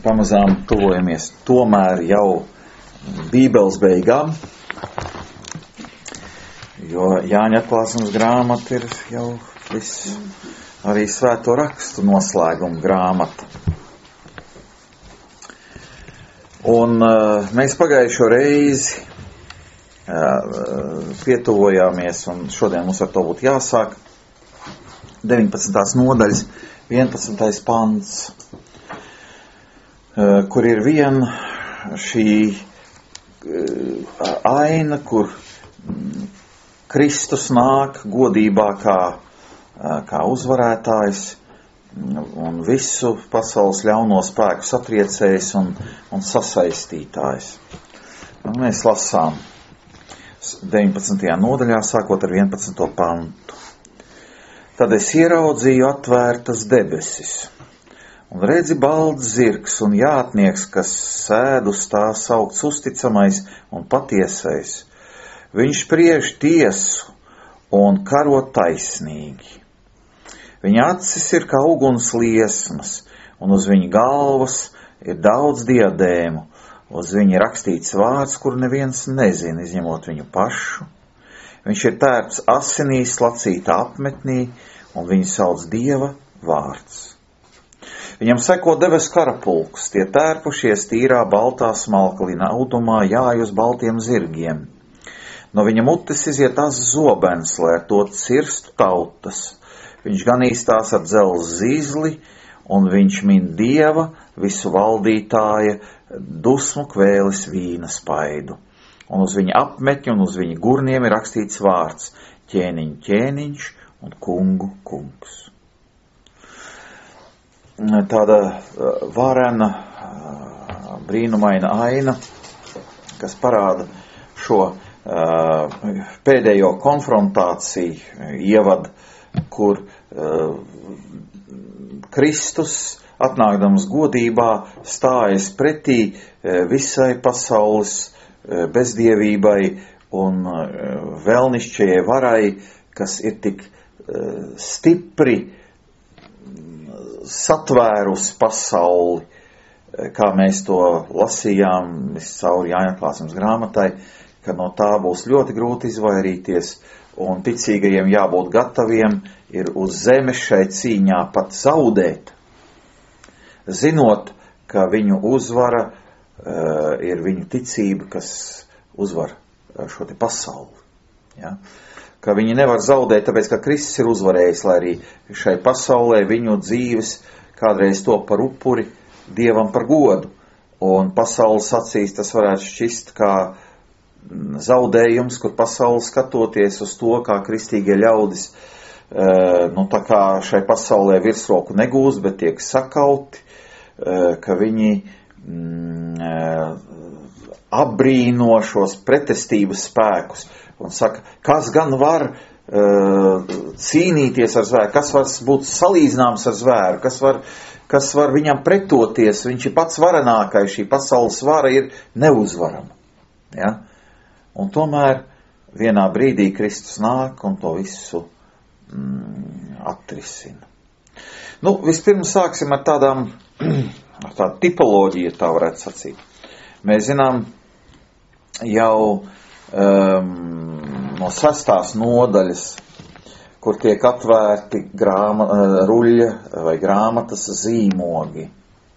pamazām tuvojamies tomēr jau Bībeles beigām, jo Jāņa atklāsmes grāmata ir jau arī svēto rakstu noslēguma grāmata. Un mēs pagājušo reizi pietuvojāmies, un šodien mums ar to būtu jāsāk, 19. nodaļas, 11. pants, kur ir viena šī aina, kur Kristus nāk godībā kā uzvarētājs un visu pasaules ļauno spēku satriecējs un sasaistītājs. Un mēs lasām 19. nodaļā, sākot ar 11. pantu. Tad es ieraudzīju atvērtas debesis, un redzi balts zirgs un jātnieks, kas sēd uz tā saukts uzticamais un patiesais. Viņš spriež tiesu un karo taisnīgi. Viņa acis ir kā uguns liesmas, un uz viņa galvas ir daudz diadēmu. Uz viņa rakstīts vārds, kur neviens nezina, izņemot viņu pašu. Viņš ir tērpts asinīs lacītā apmetnī, un viņu sauc Dieva vārds. Viņam seko debesu karapulks, tie tērpušies tīrā baltā smalkalina audumā, jāj uz baltiem zirgiem. No viņa mutes iziet azs zobens, lai ar to cirstu tautas. Viņš ganīs tās ar dzelzs zīzli, un viņš min Dieva, visu valdītāja, dusmu kvēles vīna spaidu. Un uz viņa apmetņa un uz viņa gurniem ir rakstīts vārds ķēniņ ķēniņš un kungu kungs. Tāda varena, brīnumaina aina, kas parāda šo pēdējo konfrontāciju ievad, kur Kristus atnākdams godībā stājas pretī visai pasaules bezdievībai un vēlnišķajai varai, kas ir tik stipri satvērusi pasauli, kā mēs to lasījām cauri Jāņa atklāsmes grāmatai, ka no tā būs ļoti grūti izvairīties, un ticīgajiem jābūt gataviem ir uz zemes šai cīņā pat zaudēt, zinot, ka viņu uzvara ir viņu ticība, kas uzvar šo te pasauli. Ja? Ka viņi nevar zaudēt, tāpēc, ka Kristus ir uzvarējis, lai arī šai pasaulē viņu dzīves kādreiz to par upuri Dievam par godu. Un pasaules acīs tas varētu šķist kā zaudējums, kur pasauli skatoties uz to, kā kristīgie ļaudis, tā kā šai pasaulē virsroku negūst, bet tiek sakauti, ka viņi apbrīno šos pretestības spēkus un saka, kas gan var cīnīties ar zvēru, kas var būt salīdzināms ar zvēru, kas var viņam pretoties, viņš ir pats varenākais, šī pasaules vara ir neuzvarama. Ja? Un tomēr vienā brīdī Kristus nāk un to visu atrisina. Vispirms sāksim ar tādu tipoloģiju, tā varētu sacīt. Mēs zinām jau no 6. nodaļas, kur tiek atvērti ruļļa vai grāmatas zīmogi.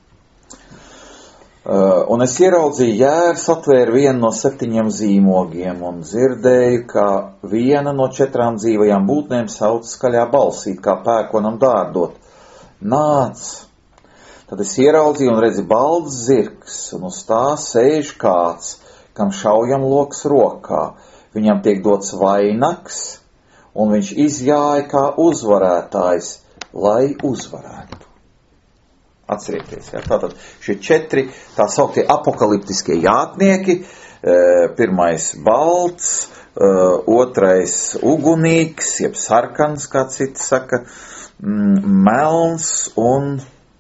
Un es ieraudzīju jērs, atvēru vienu no 7 zīmogiem un dzirdēju, ka viena no 4 dzīvajām būtnēm sauc skaļā balsīt, kā pērkonam dārdot. Nāc! Tad es ieraudzīju un redzu balts zirgs, un uz tā sēž kāds, kam šaujam loks rokā. Viņam tiek dots vainags, un viņš izjāja kā uzvarētājs, lai uzvarētu. Atcerieties, ja? Tātad šie 4 tā sauktie apokaliptiskie jātnieki, pirmais balts, otrais ugunīgs, jeb sarkans, kā citi saka, melns un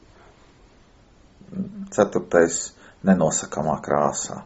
4. nenosakamā krāsā.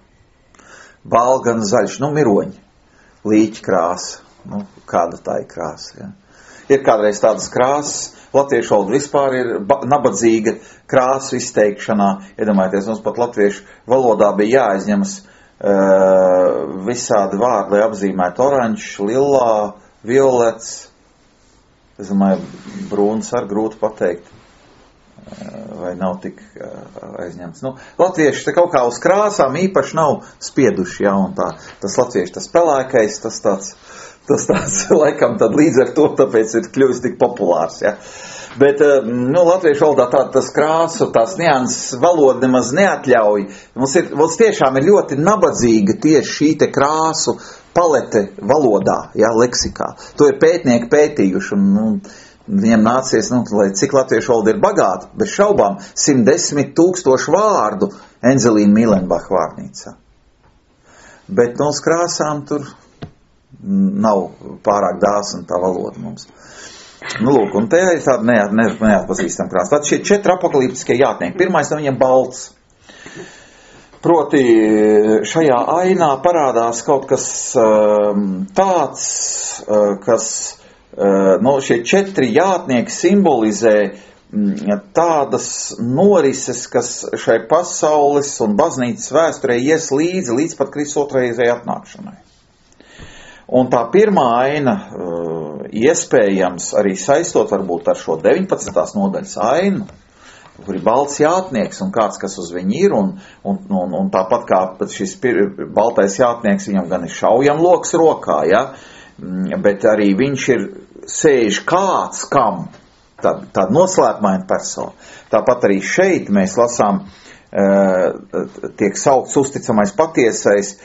Balgan zaļš, miroņi, līķa krāsa, kāda tā ir krāsa, ja? Ir kādreiz tādas krāsas, latviešu valoda vispār ir nabadzīga krāsu izteikšanā. Iedomājieties, mums pat latviešu valodā bija jāaizņemas visādi vārdi, lai apzīmētu oranžs, lilā, violets. Es domāju, brūns ar grūti pateikt, vai nav tik aizņemts. Latvieši te kaut kā uz krāsām īpaši nav spieduši, un tā, tas latvieši, tas pelēkais, tas tāds laikam tad līdz ar to, tāpēc ir kļuvis tik populārs, Bet, latviešu valodā tas krāsu, tās nianses valoda nemaz neatļauj. Mums tiešām ir ļoti nabadzīga tieši šī te krāsu palete valodā, leksikā. To ir pētnieki pētījuši, un viņiem nācies, lai cik latviešu valoda ir bagāta, bez šaubām 110 000 vārdu Enzelīna Mīlenbach vārnīcā. Bet uz krāsām tur nav pārāk dāsna tā valoda mums. Lūk, un te ir tāda neatpazīstama krāsa. Tad šie 4 apokaliptiskie jātnieki. Pirmais no viņiem balts. Proti šajā ainā parādās kaut kas tāds, kas, šie 4 jātnieki simbolizē tādas norises, kas šai pasaules un baznīcas vēsturē ies līdz pat Kristus otrreizēji atnākšanai. Un tā pirmā aina, iespējams, arī saistot varbūt ar šo 19. nodaļas ainu, kur ir balts jātnieks un kāds, kas uz viņu ir, un tāpat kā šis baltais jātnieks, viņam gan ir šaujamloks rokā, bet arī viņš ir sēž kāds, kam, tāda noslēpmaina persona. Tāpat arī šeit mēs lasām, tiek saukts uzticamais patiesais,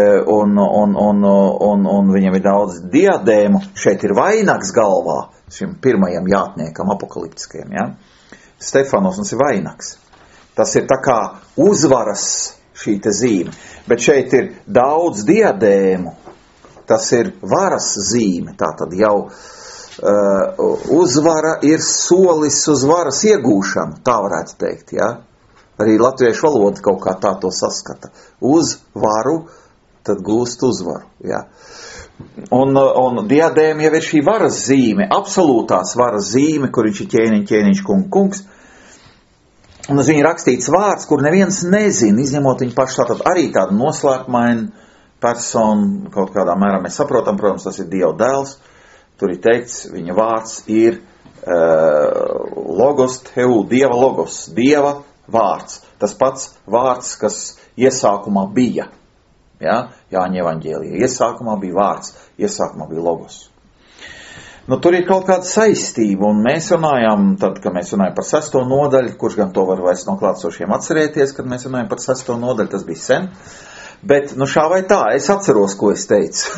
un viņam ir daudz diadēmu. Šeit ir vainags galvā šim pirmajam jātniekam apokaliptiskajam, Stefanos mums ir vainags. Tas ir tā kā uzvaras šī te zīme, bet šeit ir daudz diadēmu. Tas ir varas zīme, tā tad jau uzvara ir solis uz varas iegūšanu, tā varētu teikt, Arī latviešu valoda kaut kā tā to saskata. Uz varu, tad gūst uzvaru, Un diadēma jau ir šī varas zīme, absolūtās varas zīme, kur viņš ir ķēniņš, kungs. Un uz viņa rakstīts vārds, kur neviens nezina, izņemot viņu pašu, tātad arī tāda noslēpmaina persona, kaut kādā mērā mēs saprotam, protams, tas ir Dieva dēls. Tur ir teikts, viņa vārds ir logos teu, Dieva logos, Dieva vārds. Tas pats vārds, kas iesākumā bija. Jāņa evaņģēlijā. Iesākumā bija vārds, iesākumā bija logos. Tur ir kaut kāda saistība, un mēs runājām, tad, kad mēs runājam par 6. nodaļu, kurš gan to var vairs no klātsošiem atcerēties, kad mēs runājam par 6. nodaļu, tas bija sen. Bet, šā vai tā, es atceros, ko es teicu.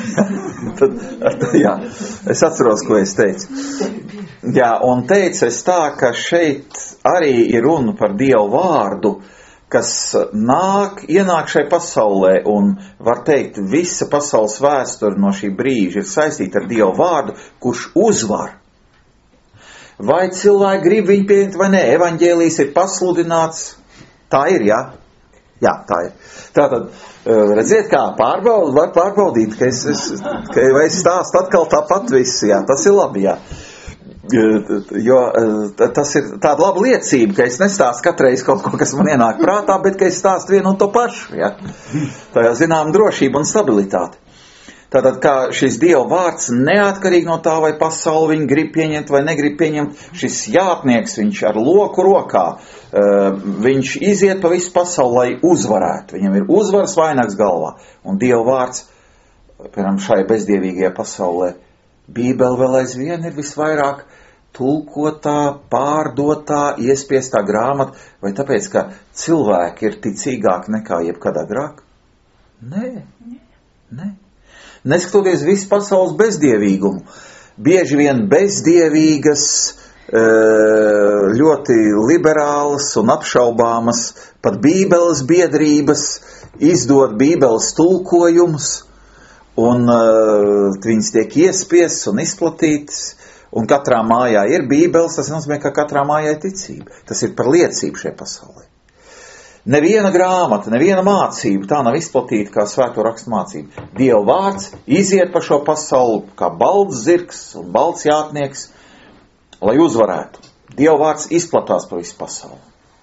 Es atceros, ko es teicu. Un teicu es tā, ka šeit arī ir runa par Dievu vārdu, kas ienāk šai pasaulē, un var teikt, visa pasaules vēsture no šī brīža ir saistīta ar Dievu vārdu, kurš uzvar. Vai cilvēki grib viņu pieņemt vai nē, evaņģēlijs ir pasludināts, tā ir, Jā, tā ir. Tātad, redziet, kā var pārbaudīt, ka es stāstu atkal tāpat visu, tas ir labi, Jo tas ir tāda laba liecība, ka es nestāstu katreiz kaut ko, kas man ienāk prātā, bet ka es stāstu vienu un to pašu, Tā jau zinām drošība un stabilitāte. Tātad, kā šis Dieva vārds neatkarīgi no tā, vai pasauli viņi grib pieņemt vai negrib pieņemt, šis jātnieks, viņš ar loku rokā, viņš iziet pa visu pasauli, lai uzvarētu. Viņam ir uzvaras vainags galvā. Un Dieva vārds, piemēram, šai bezdievīgajā pasaulē, Bībele vēl aizvien ir visvairāk tulkotā, pārdotā, iespiestā grāmata, vai tāpēc, ka cilvēki ir ticīgāki nekā jebkad agrāk? Nē. Neskatoties visu pasaules bezdievīgumu, bieži vien bezdievīgas, ļoti liberālas un apšaubāmas, pat Bībeles biedrības izdod Bībeles tulkojumus, un viņas tiek iespiestas un izplatītas, un katrā mājā ir Bībeles, tas nozīmē, ka katrā mājā ir ticība. Tas ir par liecību šajā pasaulē. Neviena grāmata, neviena mācība tā nav izplatīta kā svēto rakstu mācība. Dieva vārds iziet pa šo pasauli kā balts zirgs un balts jātnieks, lai uzvarētu. Dieva vārds izplatās pa visu pasauli.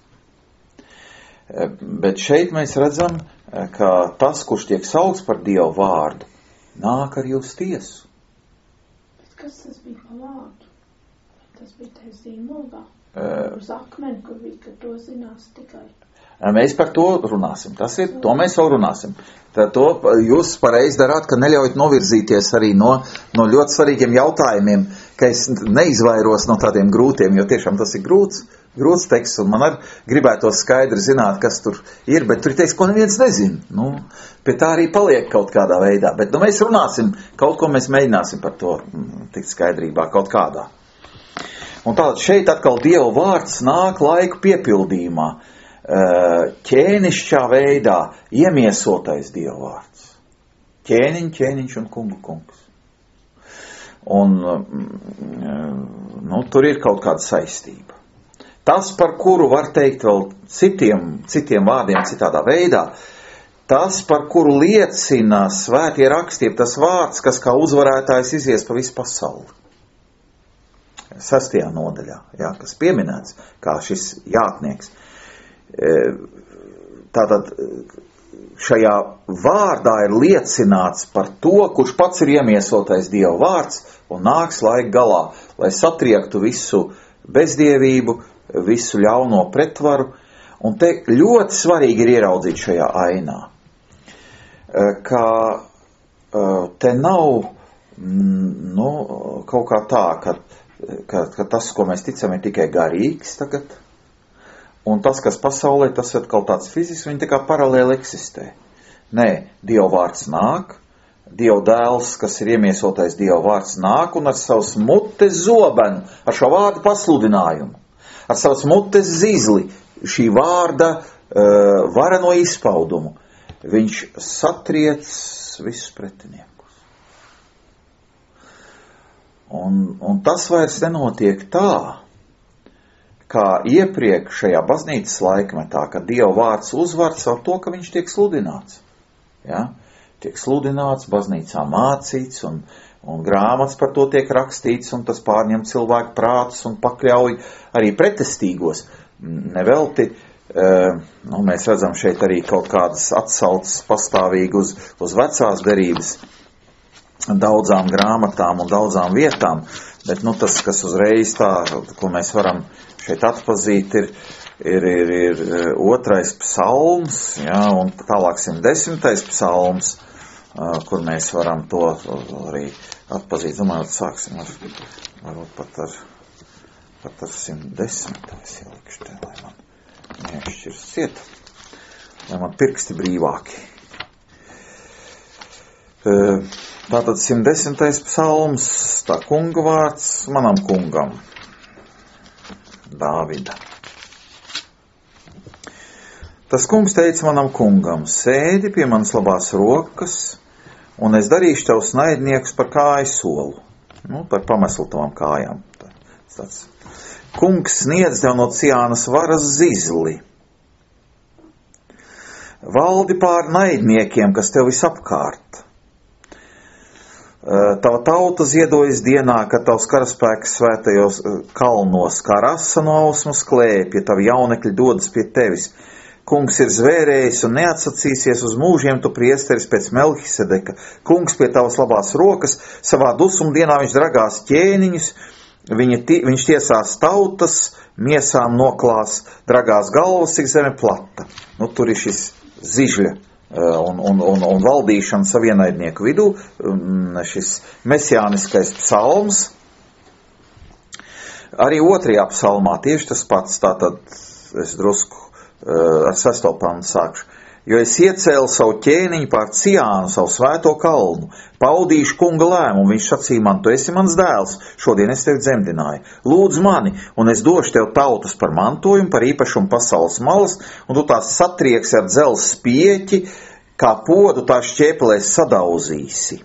Bet šeit mēs redzam, ka tas, kurš tiek saukts par Dieva vārdu, nāk arī uz tiesu. Bet kas tas bija pa vārdu? Tas bija te zīmogā, uz akmeni, kur bija, ka to zinās tikai. Mēs par to runāsim. To mēs vēl runāsim. To jūs pareizi darāt, ka neļaujat novirzīties arī no ļoti svarīgiem jautājumiem, ka es neizvairos no tādiem grūtiem, jo tiešām tas ir grūts teksts, un man arī gribētos skaidri zināt, kas tur ir, bet tur ir teiks, ko neviens nezin. Pie tā arī paliek kaut kādā veidā, bet mēs runāsim, kaut ko mēs mēģināsim par to tikt skaidrībā, kaut kādā. Un tātad šeit atkal Dieva vārds nāk laiku piepildījumā. Ķēnišķā veidā iemiesotais Dieva vārds. Ķēniņš un kungs. Un tur ir kaut kāda saistība. Tas, par kuru var teikt vēl citiem vārdiem citādā veidā, tas, par kuru liecina svētie raksti, tas vārds, kas kā uzvarētājs izies pa visu pasauli. 6. nodaļā, kas pieminēts kā šis jātnieks. Tātad šajā vārdā ir liecināts par to, kurš pats ir iemiesotais Dieva vārds un nāks laika galā, lai satriektu visu bezdievību, visu ļauno pretvaru. Un te ļoti svarīgi ir ieraudzīt šajā ainā, ka te nav kaut kā tā, ka tas, ko mēs ticam, ir tikai garīgs tagad. Un tas, kas pasaulē, tas ir kaut tāds fizisks, viņi tā kā paralēli eksistē. Nē, Dieva vārds nāk, Dieva dēls, kas ir iemiesotais Dieva vārds nāk un ar savas mutes zobenu, ar šo vārdu pasludinājumu, ar savas mutes zizli, šī vārda vareno izpaudumu, viņš satriec visus pretiniekus. Un tas vairs nenotiek tā, kā iepriekšējā baznīcas laikmetā, kad Dieva vārds uzvar caur to, ka viņš tiek sludināts. Tiek sludināts, baznīcā mācīts, un grāmatas par to tiek rakstīts, un tas pārņem cilvēku prātus un pakļauj arī pretestīgos. Nevelti, mēs redzam šeit arī kaut kādas atsauces pastāvīgi uz vecās derības daudzām grāmatām un daudzām vietām, bet tas, kas uzreiz tā, ko mēs varam šeit atpazīt, ir 2. psalms, un tālāk 110. psalms, kur mēs varam to arī atpazīt. Domāju, sāksim varbūt pat ar 110. ielikšu te, lai man nešķirs ciet, lai man pirksti brīvāki. Tātad 110. psalms, tā kunga vārds manam kungam. Dāvida. Tas kungs teica manam kungam, sēdi pie manas labās rokas, un es darīšu tavus naidniekus par kāju solu. Par pameslu tavām kājām. Tāds. Kungs sniedz tev no Ciānas varas zizli. Valdi pār naidniekiem, kas tev visapkārt. Tava tauta ziedojas dienā, kad tavs karaspēks svētajos kalnos, kā rasa no ausmas klēpja, tavi jaunekļi dodas pie tevis. Kungs ir zvērējis un neatsacīsies uz mūžiem, tu priesteris pēc Melhisedeka. Kungs pie tavas labās rokas, savā dusumdienā viņš dragās ķēniņus, viņš tiesās tautas, miesām noklās, dragās galvas, cik zeme plata. Tur ir šis zižļa un valdīšana savienaidnieku vidū, šis mesiāniskais psalms. Arī 2. psalmā tieši tas pats, tātad es drusku ar 6. pantu sākšu. Jo es iecēlu savu ķēniņu pār Ciānu, savu svēto kalnu, paudīšu kunga lēmumu, viņš sacīja man, tu esi mans dēls, šodien es tevi dzemdināju. Lūdz mani, un es došu tev tautas par mantojumu, par īpašumu pasaules malas, un tu tās satrieksi ar dzelzs spieķi, kā podu tā šķēpelēs sadauzīsi.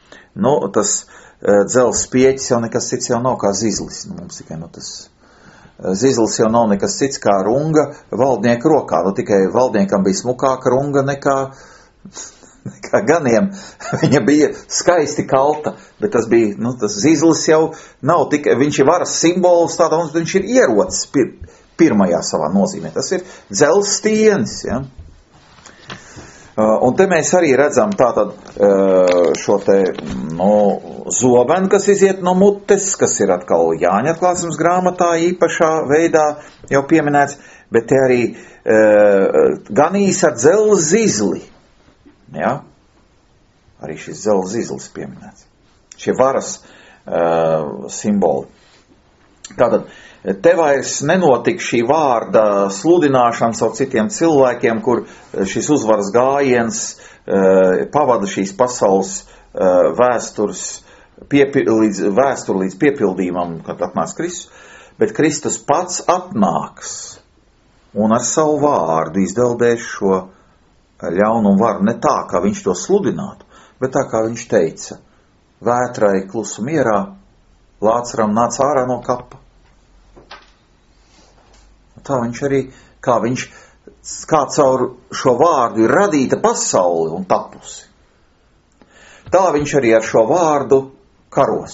Tas dzelzs spieķis jau nekas cits jau nav kā zizlis, mums tikai tas Zizlis jau nav nekas cits kā runga valdnieka rokā. Nu, tikai valdniekam bija smukāka runga nekā ganiem. Viņa bija skaisti kalta, bet tas bija, tas Zizlis jau nav tikai, viņš ir varas simbols, tādā mums viņš ir ierocis pirmajā savā nozīmē. Tas ir dzelzs stienis, ja. Un te mēs arī redzam tātad šo te, zobenu, kas iziet no mutes, kas ir atkal Jāņa atklāsmes grāmatā īpašā veidā jau pieminēts, bet te arī ganīs ar dzelzs zizli. Ja? Arī šis dzelzs zizlis pieminēts. Šie varas simboli. Tātad, te vairs nenotika šī vārda sludināšana caur citiem cilvēkiem, kur šis uzvaras gājiens pavada šīs pasaules vēsturi līdz piepildījumam, kad atnāks Kristus, bet Kristus pats atnāks un ar savu vārdu izdeldēs šo ļaunumu varu ne tā, kā viņš to sludinātu, bet tā, kā viņš teica, vētrai klusu mierā, Lācaram nāc ārā no kapa. Tā viņš arī, kā caur šo vārdu ir radīta pasauli un tapusi. Tā viņš arī ar šo vārdu karos.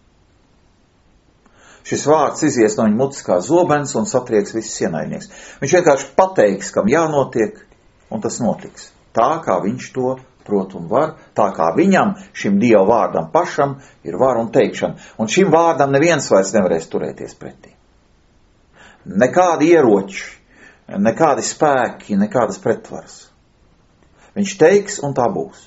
Šis vārds izies no viņa mutes kā zobens un satrieks visus ienaidnieks. Viņš vienkārši pateiks, kam jānotiek, un tas notiks. Tā, kā viņš to prot un var, tā kā viņam, šim Dieva vārdam pašam, ir vara un teikšana. Un šim vārdam neviens vairs nevarēs turēties pretī. Nekādi ieroči, nekādi spēki, nekādas pretvaras. Viņš teiks, un tā būs.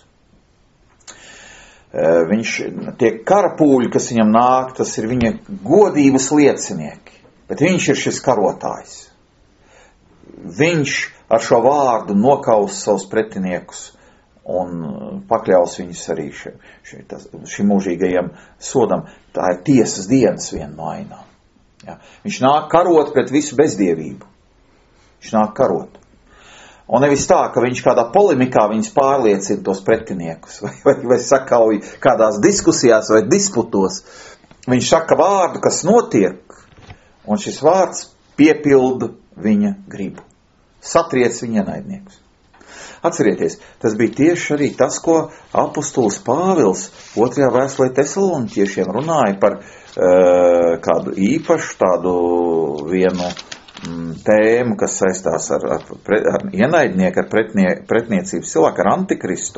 Viņš, tie karapūļi, kas viņam nāk, tas ir viņa godības liecinieki. Bet viņš ir šis karotājs. Viņš ar šo vārdu nokaus savus pretiniekus un pakļaus viņus arī šim mūžīgajam sodam. Tā ir tiesas dienas viena no ainām. Ja. Viņš nāk karot pret visu bezdievību. Viņš nāk karot. Un nevis tā, ka viņš kādā polemikā viņus pārliecina tos pretiniekus, vai sakauj kādās diskusijās vai disputos. Viņš saka vārdu, kas notiek, un šis vārds piepilda viņa gribu. Satriec viņa ienaidniekus. Atcerieties, tas bija tieši arī tas, ko apostols Pāvils 2. vēstulē Tesaloniķiešiem runāja par kādu īpašu tādu vienu tēmu, kas saistās ar ienaidnieku, ar pretniecības cilvēku, ar antikristu.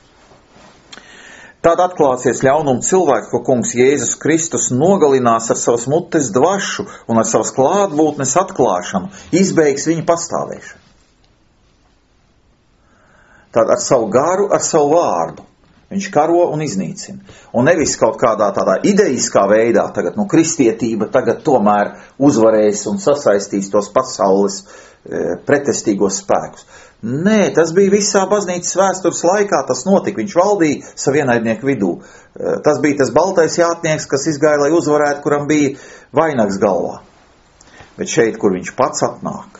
Tad atklāsies ļaunuma cilvēks, ko kungs Jēzus Kristus nogalinās ar savas mutes dvašu un ar savas klātbūtnes atklāšanu, izbeigs viņa pastāvēšanu. Tad ar savu garu, ar savu vārdu. Viņš karo un iznīcina. Un nevis kaut kādā tādā ideiskā veidā, tagad, kristietība tagad tomēr uzvarēs un sasaistīs tos pasaules pretestīgos spēkus. Nē, tas bija visā baznīcas vēstures laikā, tas notika, viņš valdīja savu ienaidnieku vidū. Tas bija tas baltais jātnieks, kas izgāja, lai uzvarētu, kuram bija vainags galvā. Bet šeit, kur viņš pats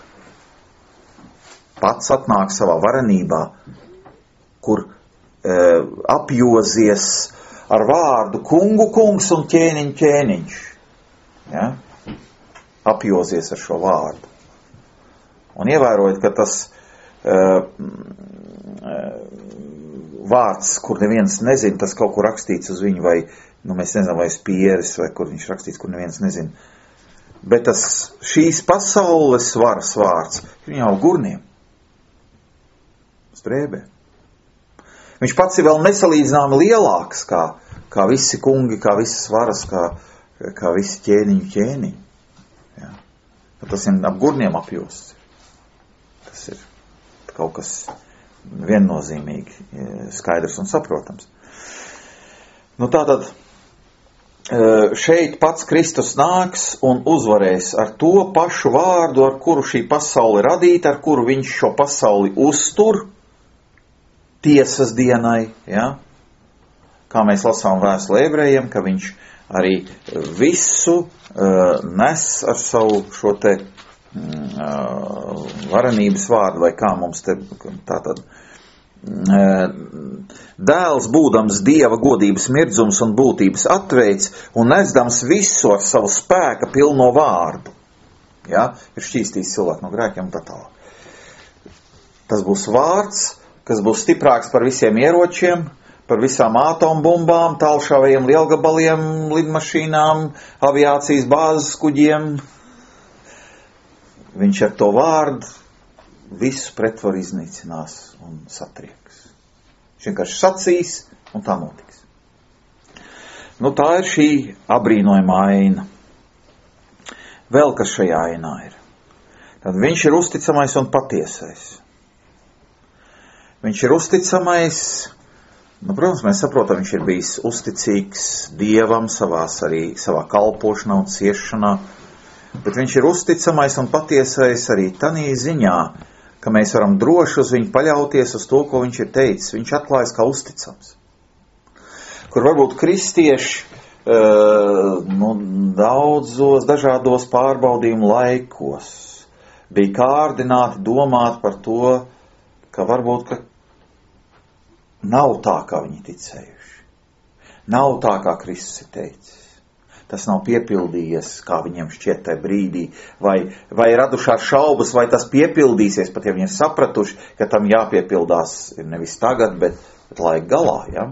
atnāk savā varenībā, kur apjozies ar vārdu kungu kungs un ķēniņ ķēniņš. Ja? Apjozies ar šo vārdu. Un ievērojot, ka tas vārds, kur neviens nezina, tas kaut kur rakstīts uz viņu, vai, mēs nezinām, vai Spieris, vai kur viņš rakstīts, kur neviens nezina. Bet tas šīs pasaules varas vārds, viņam jau gurniem. Strēbē. Viņš pats ir vēl nesalīdzināmi lielāks, kā visi kungi, kā visas varas, kā visi ķēniņi. Ja. Tas ir ap gurniem apjosts. Tas ir kaut kas viennozīmīgi skaidrs un saprotams. Tātad šeit pats Kristus nāks un uzvarēs ar to pašu vārdu, ar kuru šī pasaule radīta, ar kuru viņš šo pasauli uztur, tiesas dienai, ja? Kā mēs lasām vēstuli ebrejiem, ka viņš arī visu nes ar savu šo te varenības vārdu, vai kā mums te tātad dēls būdams Dieva godības mirdzums un būtības atveids un nesdams visu ar savu spēka pilno vārdu. Ja? Ir šķīstījis cilvēku no grēkiem un tā tālāk. Tas būs vārds, kas būs stiprāks par visiem ieročiem, par visām atombumbām, tālšāvajiem lielgabaliem, lidmašīnām, aviācijas bāzes kuģiem. Viņš ar to vārdu visu pretvaru iznīcinās un satrieks. Viņš vienkārši sacīs un tā notiks. Nu, tā ir šī abrīnojamā aina. Vēl kas šajā ainā ir. Tad viņš ir uzticamais un patiesais. Viņš ir uzticamais, nu, protams, mēs saprotam, viņš ir bijis uzticīgs Dievam savā kalpošanā un ciešanā, bet viņš ir uzticamais un patiesais arī tanī ziņā, ka mēs varam droši uz viņu paļauties uz to, ko viņš ir teicis. Viņš atklājas kā uzticams. Kur varbūt kristieši daudzos dažādos pārbaudījumu laikos bija kārdināti domāt par to, ka varbūt ka nav tā, kā viņi ticējuši. Nav tā, kā Kristus ir teicis. Tas nav piepildījies, kā viņiem šķiet tajā brīdī, vai radušās šaubas, vai tas piepildīsies, pat ja viņi ir sapratuši, ka tam jāpiepildās ir nevis tagad, bet laika galā, ja?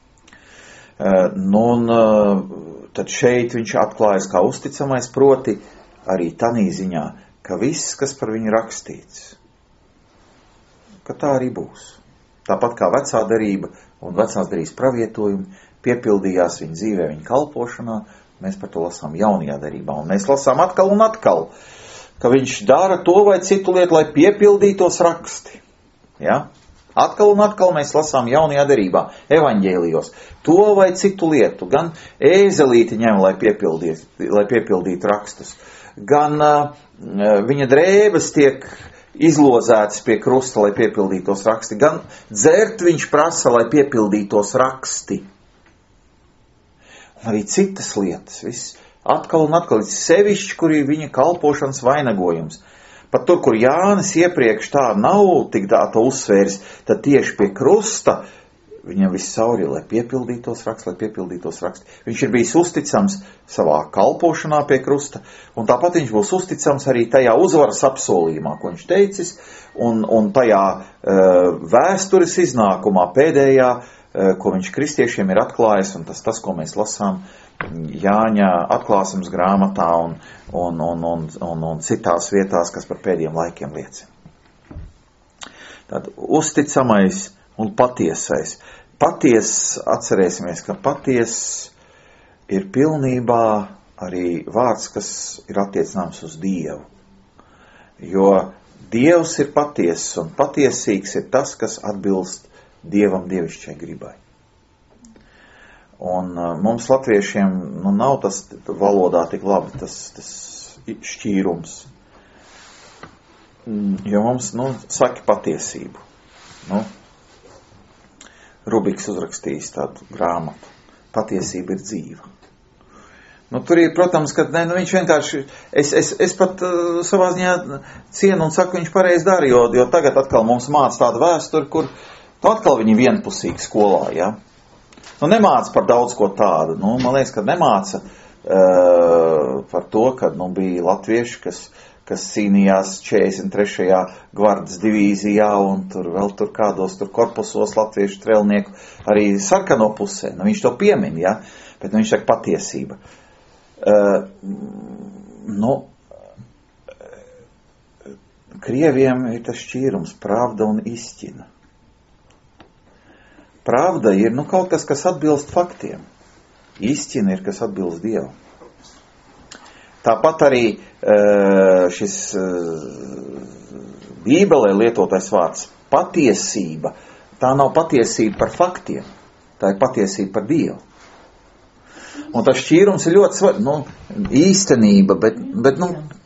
Tad šeit viņš atklājas kā uzticamais, proti arī tanī ziņā, ka viss, kas par viņu rakstīts, ka tā arī būs. Tāpat kā vecā derība un vecās derības pravietojumi piepildījās viņa dzīvē, viņa kalpošanā, mēs par to lasām jaunajā derībā. Un mēs lasām atkal un atkal, ka viņš dara to vai citu lietu, lai piepildītos raksti. Ja? Atkal un atkal mēs lasām jaunajā derībā, evaņģēlijos. To vai citu lietu, gan ēzelīti ņem, lai piepildītu rakstus, gan viņa drēbes tiek izlozētas pie krusta, lai piepildītos raksti, gan dzert viņš prasa, lai piepildītos raksti. Un arī citas lietas, viss atkal un atkal, sevišķi, kur ir viņa kalpošanas vainagojums. Pat tur, kur Jānis iepriekš tā nav tik tā to uzsvērs, tad tieši pie krusta viņam viss cauri, lai piepildītos raksti. Viņš ir bijis uzticams savā kalpošanā pie krusta, un tāpat viņš būs uzticams arī tajā uzvaras apsolījumā, ko viņš teicis, un tajā vēstures iznākumā pēdējā, ko viņš kristiešiem ir atklājis, un tas, ko mēs lasām Jāņa atklāsmes grāmatā un citās vietās, kas par pēdējiem laikiem liecina. Tad uzticamais un patiesais. Atcerēsimies, ka paties ir pilnībā arī vārds, kas ir attiecināms uz Dievu. Jo Dievs ir patiess, un patiesīgs ir tas, kas atbilst Dievam dievišķai gribai. Un mums latviešiem nav tas valodā tik labi, tas šķīrums. Jo mums, saka patiesību. Rubiks uzrakstījis tādu grāmatu. Patiesība ir dzīva. Tur ir, protams, ka viņš vienkārši, es pat savā ziņā cienu un saku, viņš pareizi dara, jo tagad atkal mums māca tādu vēsturi, kur atkal viņi vienpusīgi skolā, ja? Nemāca par daudz ko tādu. Man liekas, ka nemāca par to, ka bija latvieši, kas cīnījās 43. gvardas divīzijā un vēl kādos korpusos latviešu trēlnieku arī sarkano pusē. Viņš to piemin, ja? Bet viņš saka patiesība. Krieviem ir tas šķīrums, pravda un istina. Pravda ir kaut kas atbilst faktiem. Istina ir, kas atbilst Dievam. Tāpat arī šis Bībelē lietotais vārds patiesība. Tā nav patiesība par faktiem. Tā ir patiesība par Dievu. Un tas šķīrums ir ļoti svarīgs. Īstenība, bet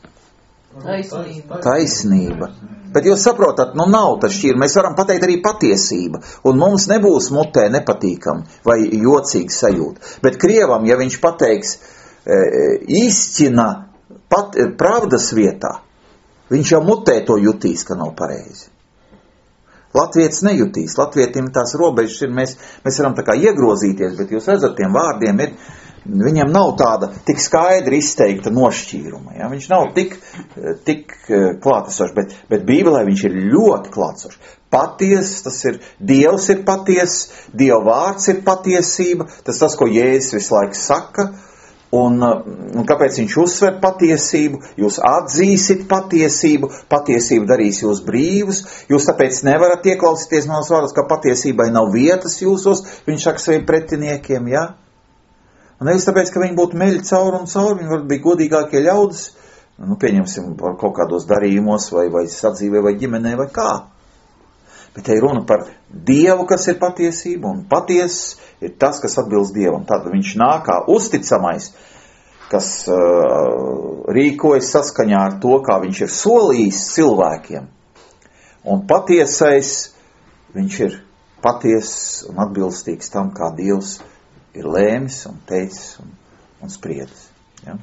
taisnība. Bet jūs saprotat, nav tas šķīrums. Mēs varam pateikt arī patiesība. Un mums nebūs mutē nepatīkam vai jocīgi sajūta. Bet Krievam, ja viņš pateiks īstina pravdas vietā, viņš jau mutē to jutīs, ka nav pareizi. Latvietis nejutīs. Latvietim tās robežas ir, mēs varam tā kā iegrozīties, bet jūs redzat, tiem vārdiem ir, viņam nav tāda tik skaidri izteikta nošķīruma. Ja? Viņš nav tik klātesošs, bet Bībelē viņš ir ļoti klātesošs. Paties, tas ir, Dievs ir paties, Dieva vārds ir patiesība, tas, ko Jēzus visu laiku saka, un kāpēc viņš uzsver patiesību, jūs atzīsit patiesību darīs jūs brīvus, jūs tāpēc nevarat ieklausīties manos vārdos, ka patiesībai nav vietas jūsos, viņš saka saviem pretiniekiem, ja? Un nevis tāpēc, ka viņi būtu meļi cauri un cauri, viņi varbūt bija godīgākie ļaudis, pieņemsim par kaut kādos darījumos, vai sadzīvē, vai ģimenē, vai kā. Bet te ir runa par Dievu, kas ir patiesība, un patiess ir tas, kas atbilst Dievam. Tad viņš nāk kā uzticamais, kas rīkojas saskaņā ar to, kā viņš ir solījis cilvēkiem. Un patiesais, viņš ir patiess un atbilstīgs tam, kā Dievs ir lēmis un teicis un spriedis. Ja?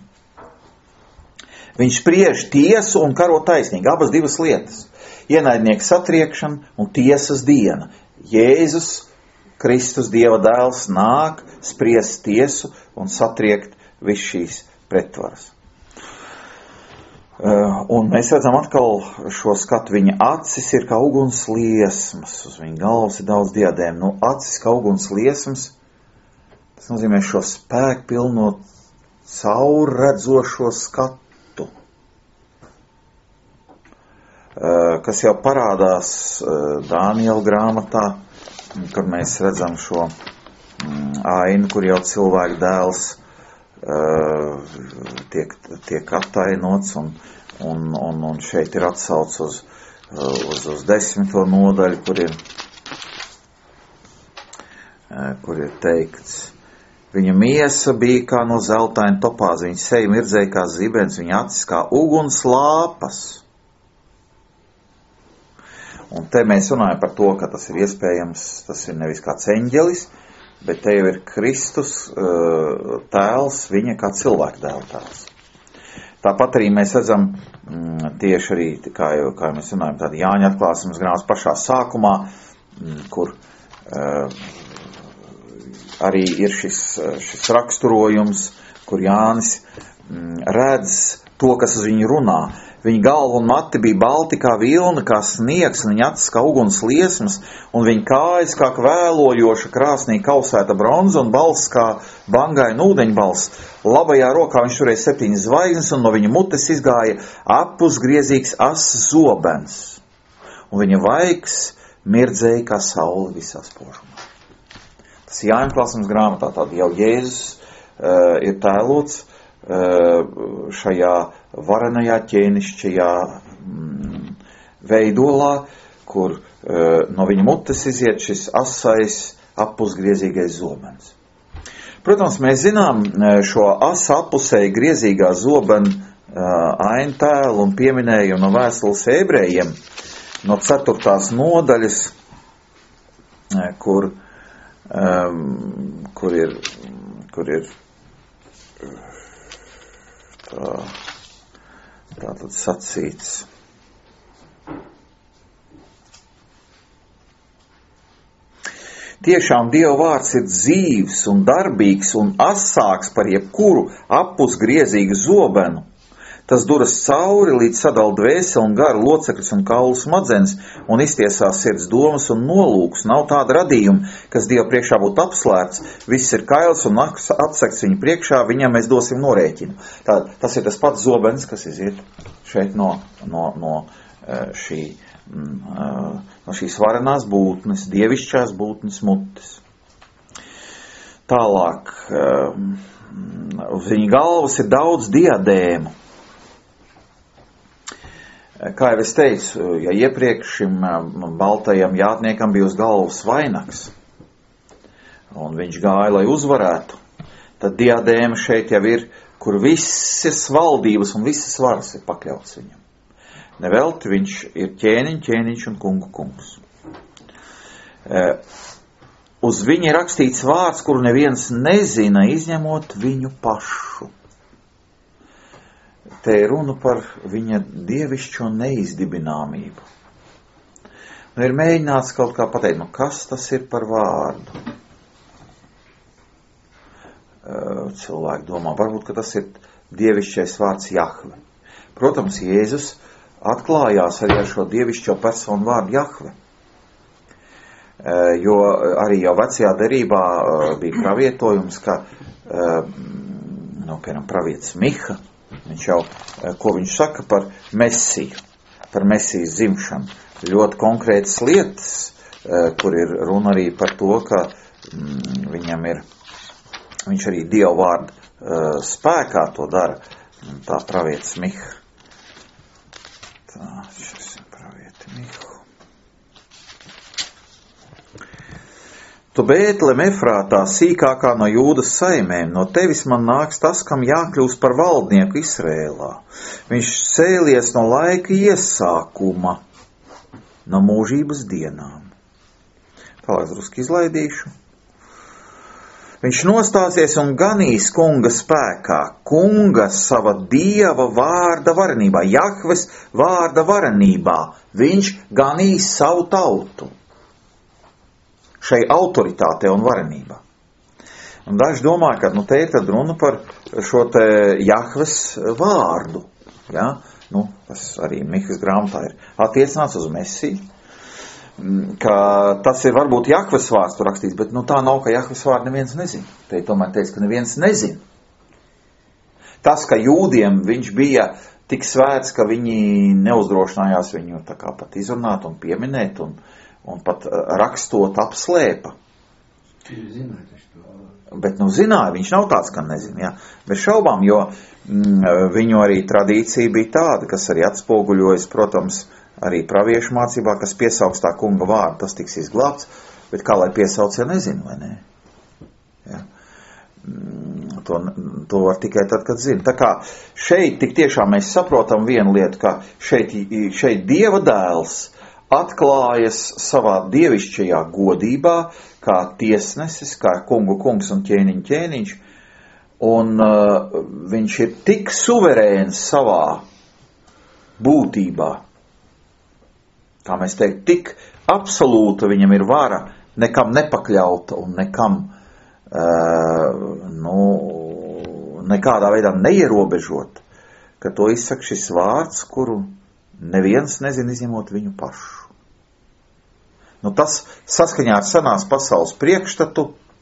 Viņš spriež tiesu un karo taisnīgi, abas divas lietas. Ienaidnieku satriekšana un tiesas diena. Jēzus, Kristus, Dieva dēls, nāk spriest tiesu un satriekt visu šīs pretvaras. Un mēs redzam atkal šo skatu, viņa acis ir kā uguns liesmas, uz viņa galvas ir daudz diadēmu. Acis kā uguns liesmas, tas nozīmē šo spēku pilno caurredzošo skatu, kas jau parādās Dāniela grāmatā, kur mēs redzam šo ainu, kur jau cilvēku dēls tiek attainots, un šeit ir atsauc uz 10. nodaļu, kur ir teikts: viņa miesa bija kā no zeltaina topāza, viņa seja mirdzēja kā zibens, viņa acis kā uguns lāpas. Un te mēs runājam par to, ka tas ir iespējams, tas ir nevis kāds eņģelis, bet te jau ir Kristus tēls, viņa kā cilvēka dēla tēls. Tāpat arī mēs redzam tieši arī, kā mēs runājam, tāda Jāņa atklāsmes grāmatas pašā sākumā, kur arī ir šis raksturojums, kur Jānis redz to, kas uz viņu runā. Viņa galva un mati bija balti kā vilna, kā sniegs, un viņa acis kā uguns liesmas, un viņa kājas kā kvēlojoša krāsnī kausēta bronza, un balss kā bangaina ūdeņbalss. Labajā rokā viņš turēja 7 zvaigznes, un no viņa mutes izgāja apusgriezīgs ass zobens, un viņa vaigs mirdzēja kā saule visā spožumā. Tas Jāņa atklāsmes grāmatā, tāda jau Jēzus ir tēlots šajā varenajā ķēnišķajā veidolā, kur no viņa mutes iziet šis asais apusgriezīgais zobens. Protams, mēs zinām šo asa apusēji griezīgā zobena ainu tēlu un pieminējumu no vēstules ebrejiem, no 4. nodaļas, kur ir tātad sacīts. Tiešām Dieva vārds ir dzīvs un darbīgs un asāks par jebkuru apusgriezīgu zobenu. Tas duras cauri, līdz sadala dvēseli un garu, locekļus un kaulu smadzenes un iztiesās sirds domas un nolūkus. Nav tāda radījuma, kas Dieva priekšā būtu apslēpts. Viss ir kails un atsegts viņa priekšā, viņam mēs dosim norēķinu. Tas ir tas pats zobens, kas iziet šeit no šīs varenās būtnes, dievišķās būtnes mutes. Tālāk, uz viņa galvas ir daudz diadēmu. Kā jau es teicu, ja iepriekš šim baltajam jātniekam bija uz galvas vainags, un viņš gāja, lai uzvarētu, tad diadēma šeit jau ir, kur visas valdības un visas varas ir pakļauts viņam. Nevelti viņš ir ķēniņš un kungu kungs. Uz viņa ir rakstīts vārds, kuru neviens nezina, izņemot viņu pašu. Te ir runa par viņa dievišķo neizdibināmību. Ir mēģināts kaut kā pateikt, kas tas ir par vārdu? cilvēki domā. Varbūt, ka tas ir dievišķais vārds Jahve. Protams, Jēzus atklājās arī ar šo dievišķo personu vārdu Jahve. Jo arī jau vecajā derībā bija pravietojums, ka, piemēram, pravietis Miha, ko viņš saka par Mesiju, par Mesijas dzimšanu. Ļoti konkrētas lietas, kur ir runa arī par to, ka viņš arī Dieva vārdu spēkā to dara, tā pravietis Miha. Tā, šis ir pravieti Mihu. Tu Bētlem Efrātā, sīkākā no Jūdas saimēm, no tevis man nāks tas, kam jākļūst par valdnieku Izrēlā. Viņš cēlies no laika iesākuma, no mūžības dienām. Tālāk drusku izlaidīšu. Viņš nostāsies un ganīs kunga spēkā, kunga sava Dieva vārda varenībā, Jahves vārda varenībā. Viņš ganīs savu tautu šai autoritātei un varenībā. Un daži domā, ka te ir tad runa par šo te Jahves vārdu. Ja? Tas arī Mihas grāmatā ir attiecināts uz Mesiju, ka tas ir varbūt Jahves vārds tur rakstīts, bet tā nav, ka Jahves vārdu neviens nezina. Te tomēr teica, ka neviens nezina. Tas, ka jūdiem viņš bija tik svēts, ka viņi neuzdrošinājās viņu tā kā pat izrunāt un pieminēt un pat rakstot apslēpa. Bet zināja, viņš nav tāds, ka nezina, jā. Bez šaubām, jo viņu arī tradīcija bija tāda, kas arī atspoguļojas, protams, arī praviešu mācībā, kas piesauks tā kunga vārdu, tas tiks izglābts, bet kā lai piesauc, ja nezinu, vai ne? Ja. To var tikai tad, kad zina. Tā kā šeit tik tiešām mēs saprotam vienu lietu, ka šeit Dieva dēls atklājas savā dievišķajā godībā, kā tiesnesis, kā kungu kungs un ķēniņu ķēniņš, un viņš ir tik suverēns savā būtībā, kā mēs teikt, tik absolūta viņam ir vara, nekam nepakļauta un nekam, nekādā veidā neierobežot, ka to izsaka šis vārds, kuru neviens nezina izņemot viņu pašu. Tas saskaņā ar senās pasaules priekšstatu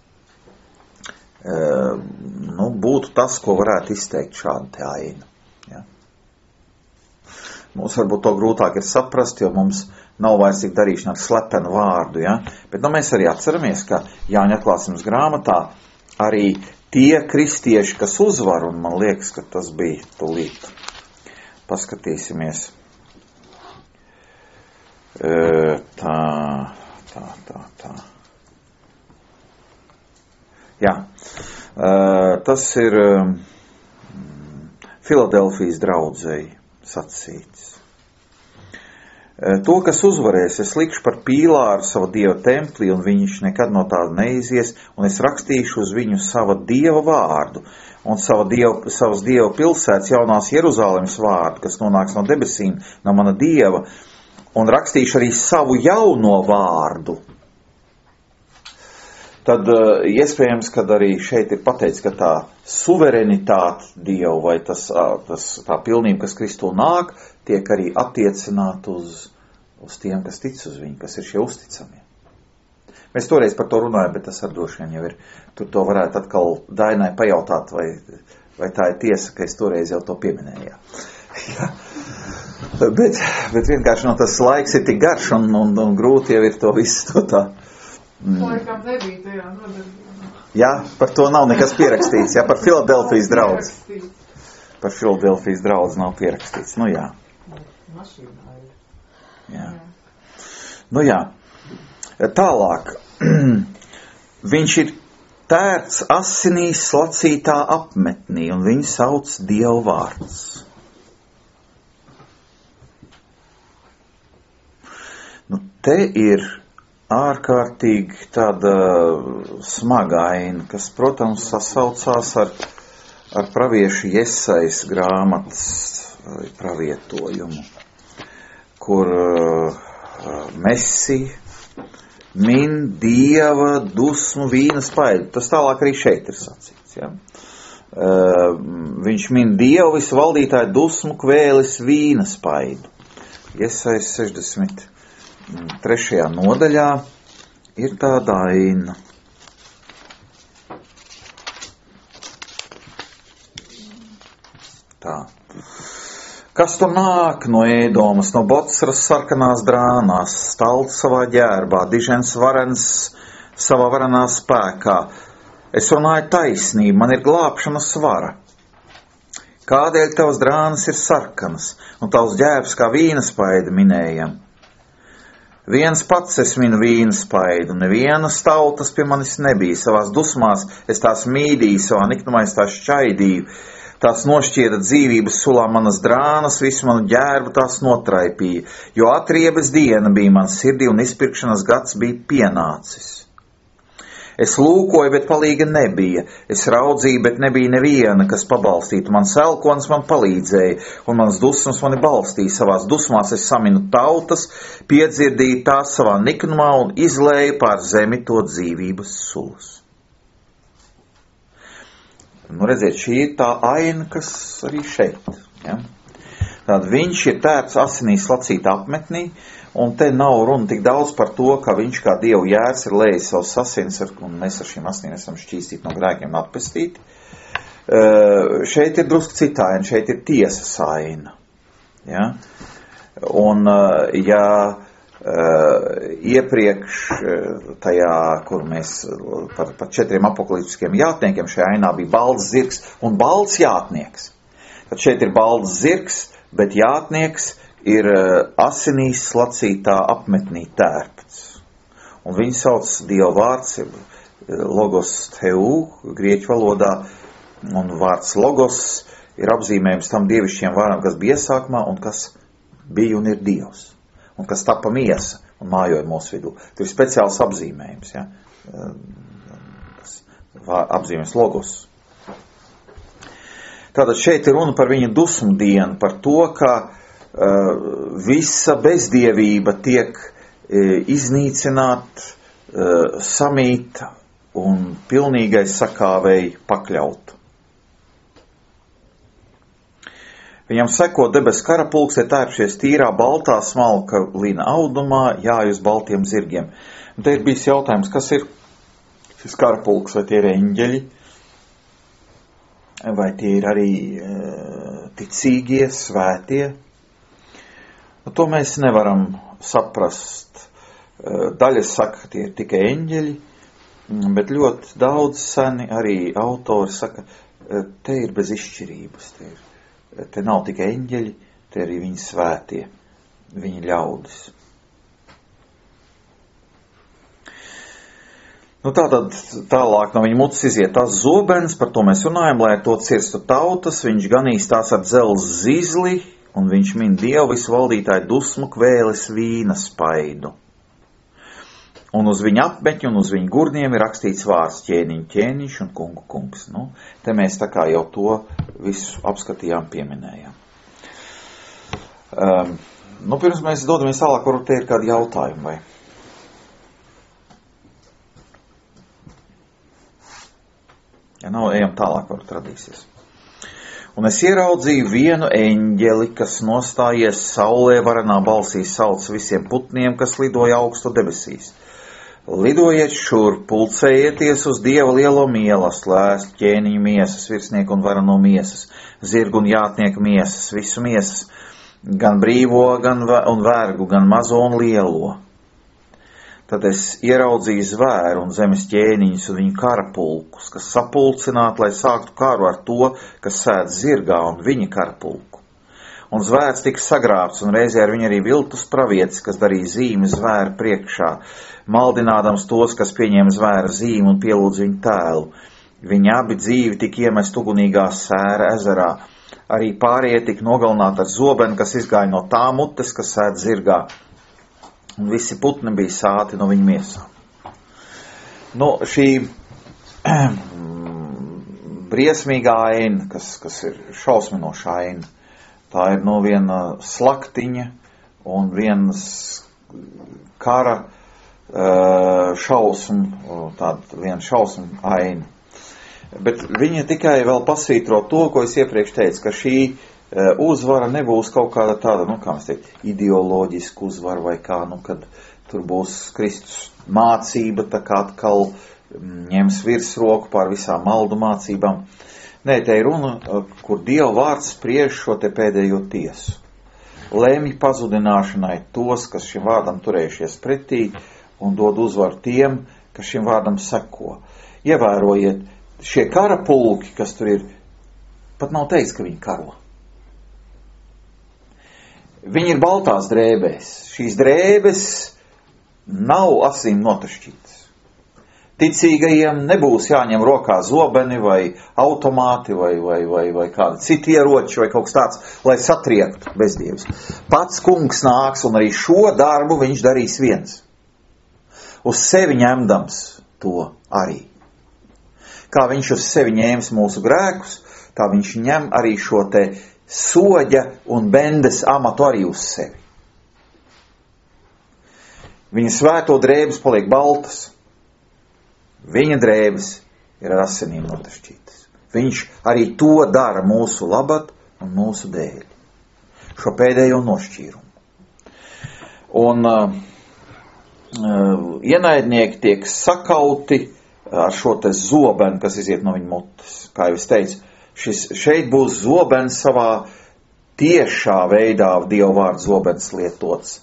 būtu tas, ko varētu izteikt šādu te ainu. Ja? Mums varbūt to grūtāk ir saprast, jo mums nav vairs tik darīšana ar slepenu vārdu. Ja? Bet mēs arī atceramies, ka Jāņa atklāsmes grāmatā arī tie kristieši, kas uzvar, un man liekas, ka tas bija tūlīt. Paskatīsimies. Tā. Jā, tas ir Filadelfijas draudzei sacīts. To, kas uzvarēs, es likšu par pīlāru savu Dieva templī, un viņš nekad no tāda neizies, un es rakstīšu uz viņu sava Dieva vārdu, un savas Dieva pilsētas jaunās Jeruzālemes vārdu, kas nonāks no debesīm, no mana Dieva, un rakstīšu arī savu jauno vārdu. Tad iespējams, kad arī šeit ir pateikts, ka tā suverenitāte Dievu vai tā pilnība, kas Kristū nāk, tiek arī attiecināt uz tiem, kas tic uz viņu, kas ir šie uzticamie. Mēs toreiz par to runājam, bet tas ar droši vien jau ir. Tur to varētu atkal Dainai pajautāt, vai tā ir tiesa, ka es toreiz jau to pieminēju. Ja. Bet vienkārši tas laiks ir tik garš un grūti jau ir to visu to tā. Laikam nebija tajā nodarbībā. Jā, par to nav nekas pierakstīts. Jā, par Filadelfijas draudzi. Par Filadelfijas draudzi nav pierakstīts. Jā. Jā. Jā. Tālāk. Viņš ir tērts asinīs slacītā apmetnī, un viņu sauc Dieva vārds. Te ir ārkārtīgi tāda smaga aina, kas, protams, sasaucās ar praviešu Jesajas grāmatas pravietojumu, kur Mesija min Dieva dusmu vīna spaidu. Tas tālāk arī šeit ir sacīts. Ja? viņš min Dievu visu valdītāju dusmu, kvēlis, vīna spaidu. Iesaist 63. nodaļā ir tāda aina. Tā. Kas tu nāk no Ēdomas, no Botsras sarkanās drānās, stalts savā ģērbā, dižens varens savā varenā spēkā. Es runāju taisnību, man ir glābšanas vara. Kādēļ tavs drānas ir sarkanas, un tavs ģērbs kā vīna spaida minējam? Viens pats es minu vīna spaidu, nevienas tautas pie manis nebija, savās dusmās es tās mīdīju, savā niknumā es tās šķaidīju, tās nošķieda dzīvības sulā manas drānas, visu manu ģērbu tās notraipīja, jo atriebes diena bija man sirdī un izpirkšanas gads bija pienācis. Es lūkoju, bet palīga nebija. Es raudzīju, bet nebija neviena, kas pabalstītu. Mans elkons man palīdzēja, un mans dusmas mani balstīja. Savās dusmās es saminu tautas, piedzirdīju tās savā niknumā un izlēju pār zemi to dzīvības sulas. Nu, redziet, šī ir tā aina, kas arī šeit. Ja? Tātad viņš ir tērps asinīs lacīta apmetnī, un te nav runa tik daudz par to, ka viņš kā Dievu jērs ir lējis savus asins, un mēs ar šīm asinīm esam šķīstīti no grēkiem un atpestīti. Šeit ir drusku cita aina, šeit ir tiesas aina. Ja? Un iepriekš tajā, kur mēs par 4 apokaliptiskiem jātniekiem šajā ainā bija balts zirgs un balts jātnieks. Tad šeit ir balts zirgs, bet jātnieks ir asinīs slacītā apmetnī tērpts. Un viņi sauc Dieva vārds logos teu, grieķu valodā, un vārds logos ir apzīmējums tam dievišķiem vārdam, kas bija iesākumā un kas bija un ir Dievs. Un kas tapa miesa un mājoja mūsu vidū. Tur ir speciāls apzīmējums, ja? Apzīmējums logos. Tātad šeit ir runa par viņa dusmu dienu, par to, ka visa bezdievība tiek iznīcināt, samīta un pilnīgai sakāvēji pakļaut. Viņam seko debes karapulks, ir tērpšies tīrā baltā smalka lina audumā, jāj uz baltiem zirgiem. Un te ir bijis jautājums, kas ir šis karapulks, vai tie ir eņģeļi, vai tie ir arī ticīgie, svētie. To mēs nevaram saprast. Daļas saka, ka tie ir tikai eņģeļi, bet ļoti daudz seni arī autori saka, te ir bez izšķirības. Te nav tikai eņģeļi, te arī viņi svētie, viņi ļaudis. Nu tātad tālāk no viņa mutes iziet tās zobens, par to mēs runājam, lai to cirstu tautas, viņš ganīs tās ar dzelzs zizli, un viņš min Dievu visu valdītāju dusmu, kvēles, vīna spaidu. Un uz viņa apmetņu un uz viņa gurniem ir rakstīts vārds ķēniņ, ķēniņš un kungu kungs. Nu, te mēs tā kā jau to visu apskatījām, pieminējām. Nu, pirms mēs dodamies tālāk, varbūt te ir kādi jautājumi, vai? Ja nav, ejam tālāk, varbūt radīsies. Un es ieraudzīju vienu eņģeli, kas nostājies saulē varenā balsī sauc visiem putniem, kas lidoja augstu debesīs. Lidojiet šur, pulcējieties uz Dieva lielo mīlestību, lēst ķēniņu miesas, virsnieku un varano miesas, zirgu un jātnieku miesas, visu miesas, gan brīvo, gan un vergu, gan mazo un lielo. Tad es ieraudzīju zvēru un zemes ķēniņus un viņu karapulkus, kas sapulcināti, lai sāktu karu ar to, kas sēd zirgā un viņa karapulku. Un zvērs tika sagrābts, un reizē ar viņu arī viltus pravietis, kas darīja zīmi zvēra priekšā, maldinādams tos, kas pieņēma zvēra zīmi un pielūdz viņu tēlu. Viņi abi dzīvi tika iemest ugunīgā sēra ezerā. Arī pārējie tika nogalināti ar zobenu, kas izgāja no tā mutes, kas sēd zirgā. Un visi putni bija sāti no viņa miesām. Nu, šī briesmīgā aina, kas ir šausminoša aina, tā ir no viena slaktiņa un vienas kara šausmu, tāda viena šausmu aina. Bet viņa tikai vēl pasvītro to, ko es iepriekš teicu, ka šī uzvara nebūs kaut kāda tāda, kā mēs teikt, ideoloģiska uzvara vai kā, kad tur būs Kristus mācība, tā kā atkal ņems virsroku pār visām maldu mācībām. Nē, te ir runa, kur Dieva vārds spriež šo te pēdējo tiesu. Lemj pazudināšanai tos, kas šim vārdam turējušies pretī, un dod uzvaru tiem, kas šim vārdam seko. Ievērojiet, šie kara pulki, kas tur ir, pat nav teiks, ka viņi karo. Viņi ir baltās drēbēs. Šīs drēbes nav asīm notašķītas. Ticīgajiem nebūs jāņem rokā zobeni vai automāti vai kādi citi ieroči vai kaut kas tāds, lai satriektu bezdievs. Pats kungs nāks un arī šo darbu viņš darīs viens. Uz sevi ņemdams to arī. Kā viņš uz sevi ņēmis mūsu grēkus, tā viņš ņem arī šo te soģa un bendes amatu arī uz sevi. Viņa svēto drēbes paliek baltas. Viņa drēbes ir ar asinīm notašķītas. Viņš arī to dara mūsu labad un mūsu dēļ. Šo pēdējo nošķīrumu. Un ienaidnieki tiek sakauti ar šo te zobenu, kas iziet no viņa mutes. Kā jau es teicu, šeit būs zobens savā tiešā veidā, Dieva vārda zobens lietots.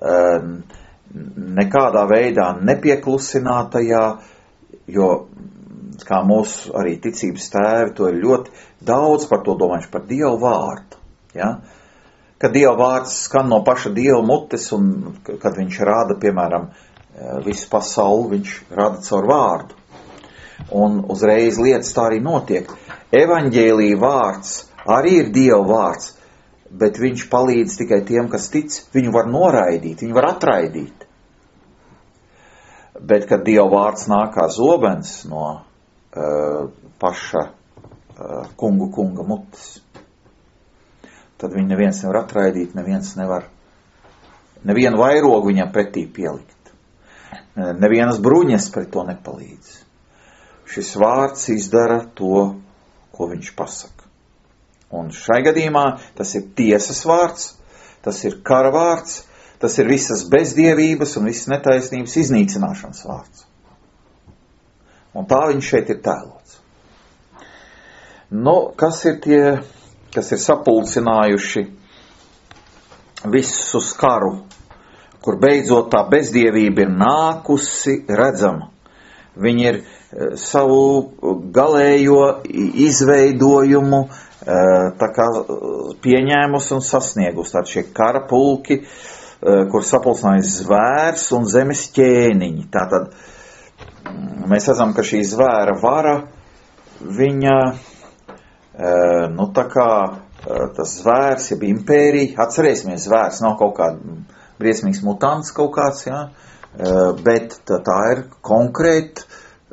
Nekādā veidā nepieklusinātajā, jo, kā mūsu arī ticības tēvi, to ir ļoti daudz par to domājuši, par Dieva vārdu. Ja? Kad Dieva vārds skan no paša Dieva mutes, un kad viņš rāda, piemēram, visu pasauli, viņš rāda caur vārdu. Un uzreiz lietas tā arī notiek. Evaņģēlija vārds arī ir Dieva vārds, bet viņš palīdz tikai tiem, kas tic. Viņu var noraidīt, viņu var atraidīt. Bet, kad Dieva vārds nāk kā zobens no paša kunga mutes, tad viņu neviens nevar atraidīt, nevienu vairogu viņam pretī pielikt. Nevienas bruņas pret to nepalīdz. Šis vārds izdara to, ko viņš pasaka. Un šai gadījumā tas ir tiesas vārds, tas ir kara vārds, tas ir visas bezdievības un visas netaisnības iznīcināšanas vārds. Un tā viņš šeit ir tēlots. Kas ir tie, kas ir sapulcinājuši visus uz karu, kur beidzot tā bezdievība ir nākusi redzama. Viņi ir savu galējo izveidojumu tā kā pieņēmusi un sasniegusi. Tātad šie kara pulki, kur sapulcinājas zvērs un zemes ķēniņi. Tātad mēs redzam, ka šī zvēra vara, viņa, tā kā tas zvērs, jeb impērija, atcerēsimies, zvērs nav kaut kāda briesmīgs mutants kaut kāds, jā, bet tā ir konkrēti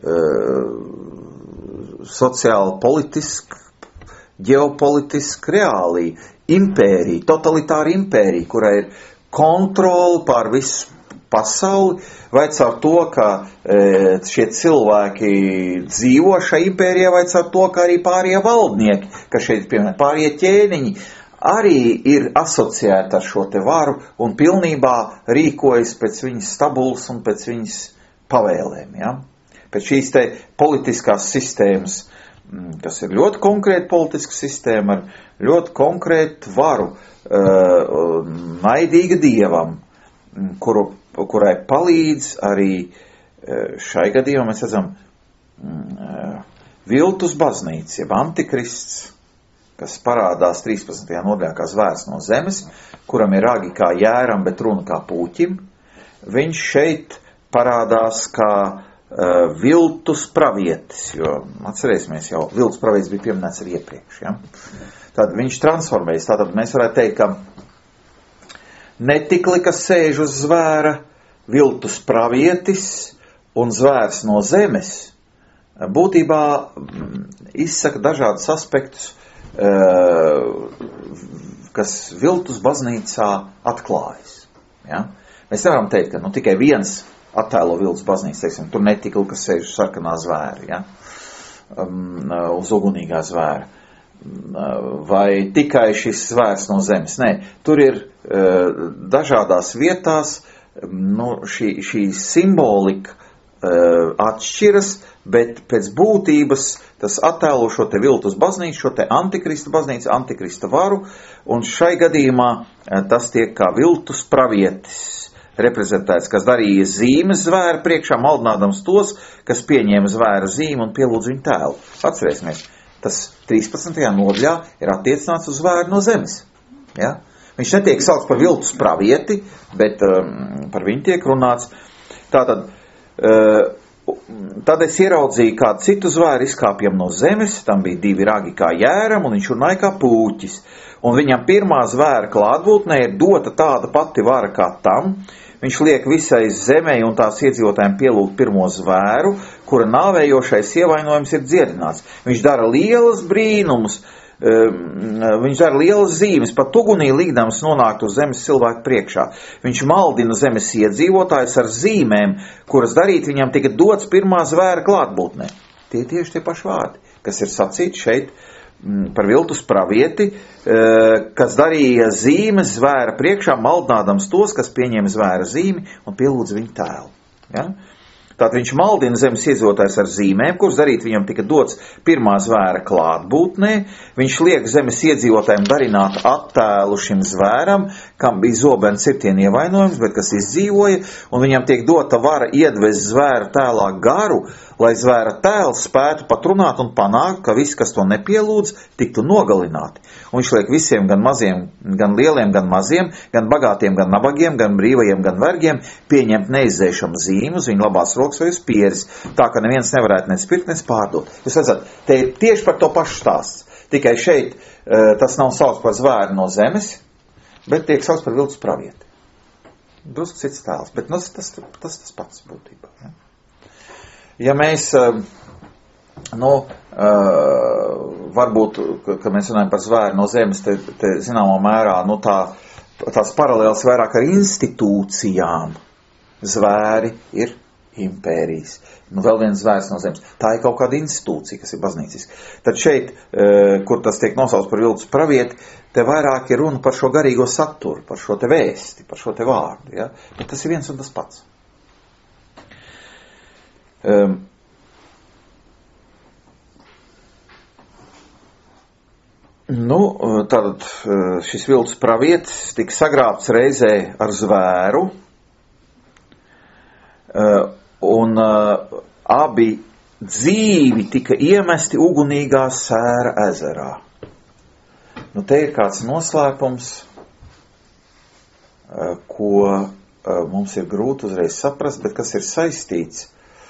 sociāli politiski, ģeopolitiski reālija, impērija, totalitāra impērija, kurā ir kontroli pār visu pasauli, vai caur to, ka šie cilvēki dzīvo šai impērijā, vai caur to, ka arī pārējie valdnieki, ka šeit, piemēram, pārējie ķēniņi, arī ir asociēti ar šo te varu un pilnībā rīkojas pēc viņas stabulas un pēc viņas pavēlēm, ja? Pēc šīs te politiskās sistēmas, kas ir ļoti konkrēta politiska sistēma ar ļoti konkrētu varu, naidīga dievam, kurai palīdz arī šai gadījumā mēs redzam viltus baznīca, jeb antikrists, kas parādās 13. nodaļā kā zvērs no zemes, kuram ir ragi kā jēram, bet runa kā pūķim. Viņš šeit parādās kā viltus pravietis, jo atcerēsimies jau, viltus pravietis bija pieminēts arī iepriekš. Ja? Tad viņš transformējas, tātad mēs varētu teikt, ka netikli, kas sēž uz zvēra, viltus pravietis un zvērs no zemes, būtībā izsaka dažādus aspektus, kas viltus baznīcā atklājas. Ja? Mēs nevaram teikt, ka tikai viens attēlo viltus baznīcu, teiksim, tur netikli, kas sēž sarkanā zvēri. Ja? uz ugunīgā zvēra. Vai tikai šis zvērs no zemes? Nē, tur ir dažādās vietās, šī simbolika atšķiras, bet pēc būtības tas attēlo šo te viltus baznīcu, šo te antikrista baznīcu, antikrista varu, un šai gadījumā tas tiek kā viltus pravietis reprezentēts, kas darīja zīmes zvēra priekšā, maldinādams tos, kas pieņēma zvēra zīmi un pielūdz viņu tēlu. Atcerēsimies, tas 13. nodaļā ir attiecināts uz zvēru no zemes. Ja? Viņš netiek saukts par viltus pravieti, bet par viņu tiek runāts. Tātad, tad es ieraudzīju kādu citu zvēru izkāpjam no zemes, tam bija 2 ragi kā jēram, un viņš runāja kā pūķis. Un viņam pirmā zvēra klātbūtnē ir dota tāda pati vara kā tam. Viņš liek visai zemei un tās iedzīvotājiem pielūgt pirmo zvēru, kura nāvējošais ievainojums ir dziedināts. Viņš dara lielas brīnumus, viņš dara lielas zīmes, pat ugunī līgdams nonākt uz zemes cilvēku priekšā. Viņš maldina zemes iedzīvotājus ar zīmēm, kuras darīt viņam tika dots pirmā zvēra klātbūtnē. Tie tieši tie paši vārdi, kas ir sacīti šeit par viltus pravieti, kas darīja zīmes zvēra priekšā, maldinādams tos, kas pieņēma zvēra zīmi un pielūdz viņu tēlu. Ja? Tātad viņš maldina zemes iedzīvotājus ar zīmēm, kuras darīt viņam tika dots pirmā zvēra klātbūtnē. Viņš liek zemes iedzīvotājiem darināt attēlu šim zvēram, kam bija zobens 7 ievainojums, bet kas izdzīvoja, un viņam tiek dota vara iedvest zvēra tēlā garu, lai zvēra tēls spētu pat runāt un panākt, ka visi, kas to nepielūdz, tiktu nogalināti. Un viņš liek visiem, gan maziem, gan lieliem, gan maziem, gan bagātiem, gan nabagiem, gan brīvajiem, gan vergiem, pieņemt neizzēšamu zīmu uz viņu labās rokas vai uz pieres, tā ka neviens nevarētu nec pirkt, nec pārdot. Jūs redzat, te ir tieši par to pašu stāsts. Tikai šeit tas nav saukts par zvēru no zemes, bet tiek saukts par viltus pravieti. Drusku cits tēls, bet tas pats būtībā. Ja? Ja mēs, varbūt, ka mēs runājam par zvēru no zemes, te zināmā mērā, tās paralēlas vairāk ar institūcijām. Zvēri ir impērijas. Vēl viens zvērs no zemes. Tā ir kaut kāda institūcija, kas ir baznīciska. Tad šeit, kur tas tiek nosaukts par viltus pravieti, te vairāk ir runa par šo garīgo saturu, par šo te vēsti, par šo te vārdu. Ja? Bet tas ir viens un tas pats. Tātad šis viltus pravietis tika sagrābts reizē ar zvēru, un abi dzīvi tika iemesti ugunīgā Sēra ezerā. Te ir kāds noslēpums, ko mums ir grūti uzreiz saprast, bet kas ir saistīts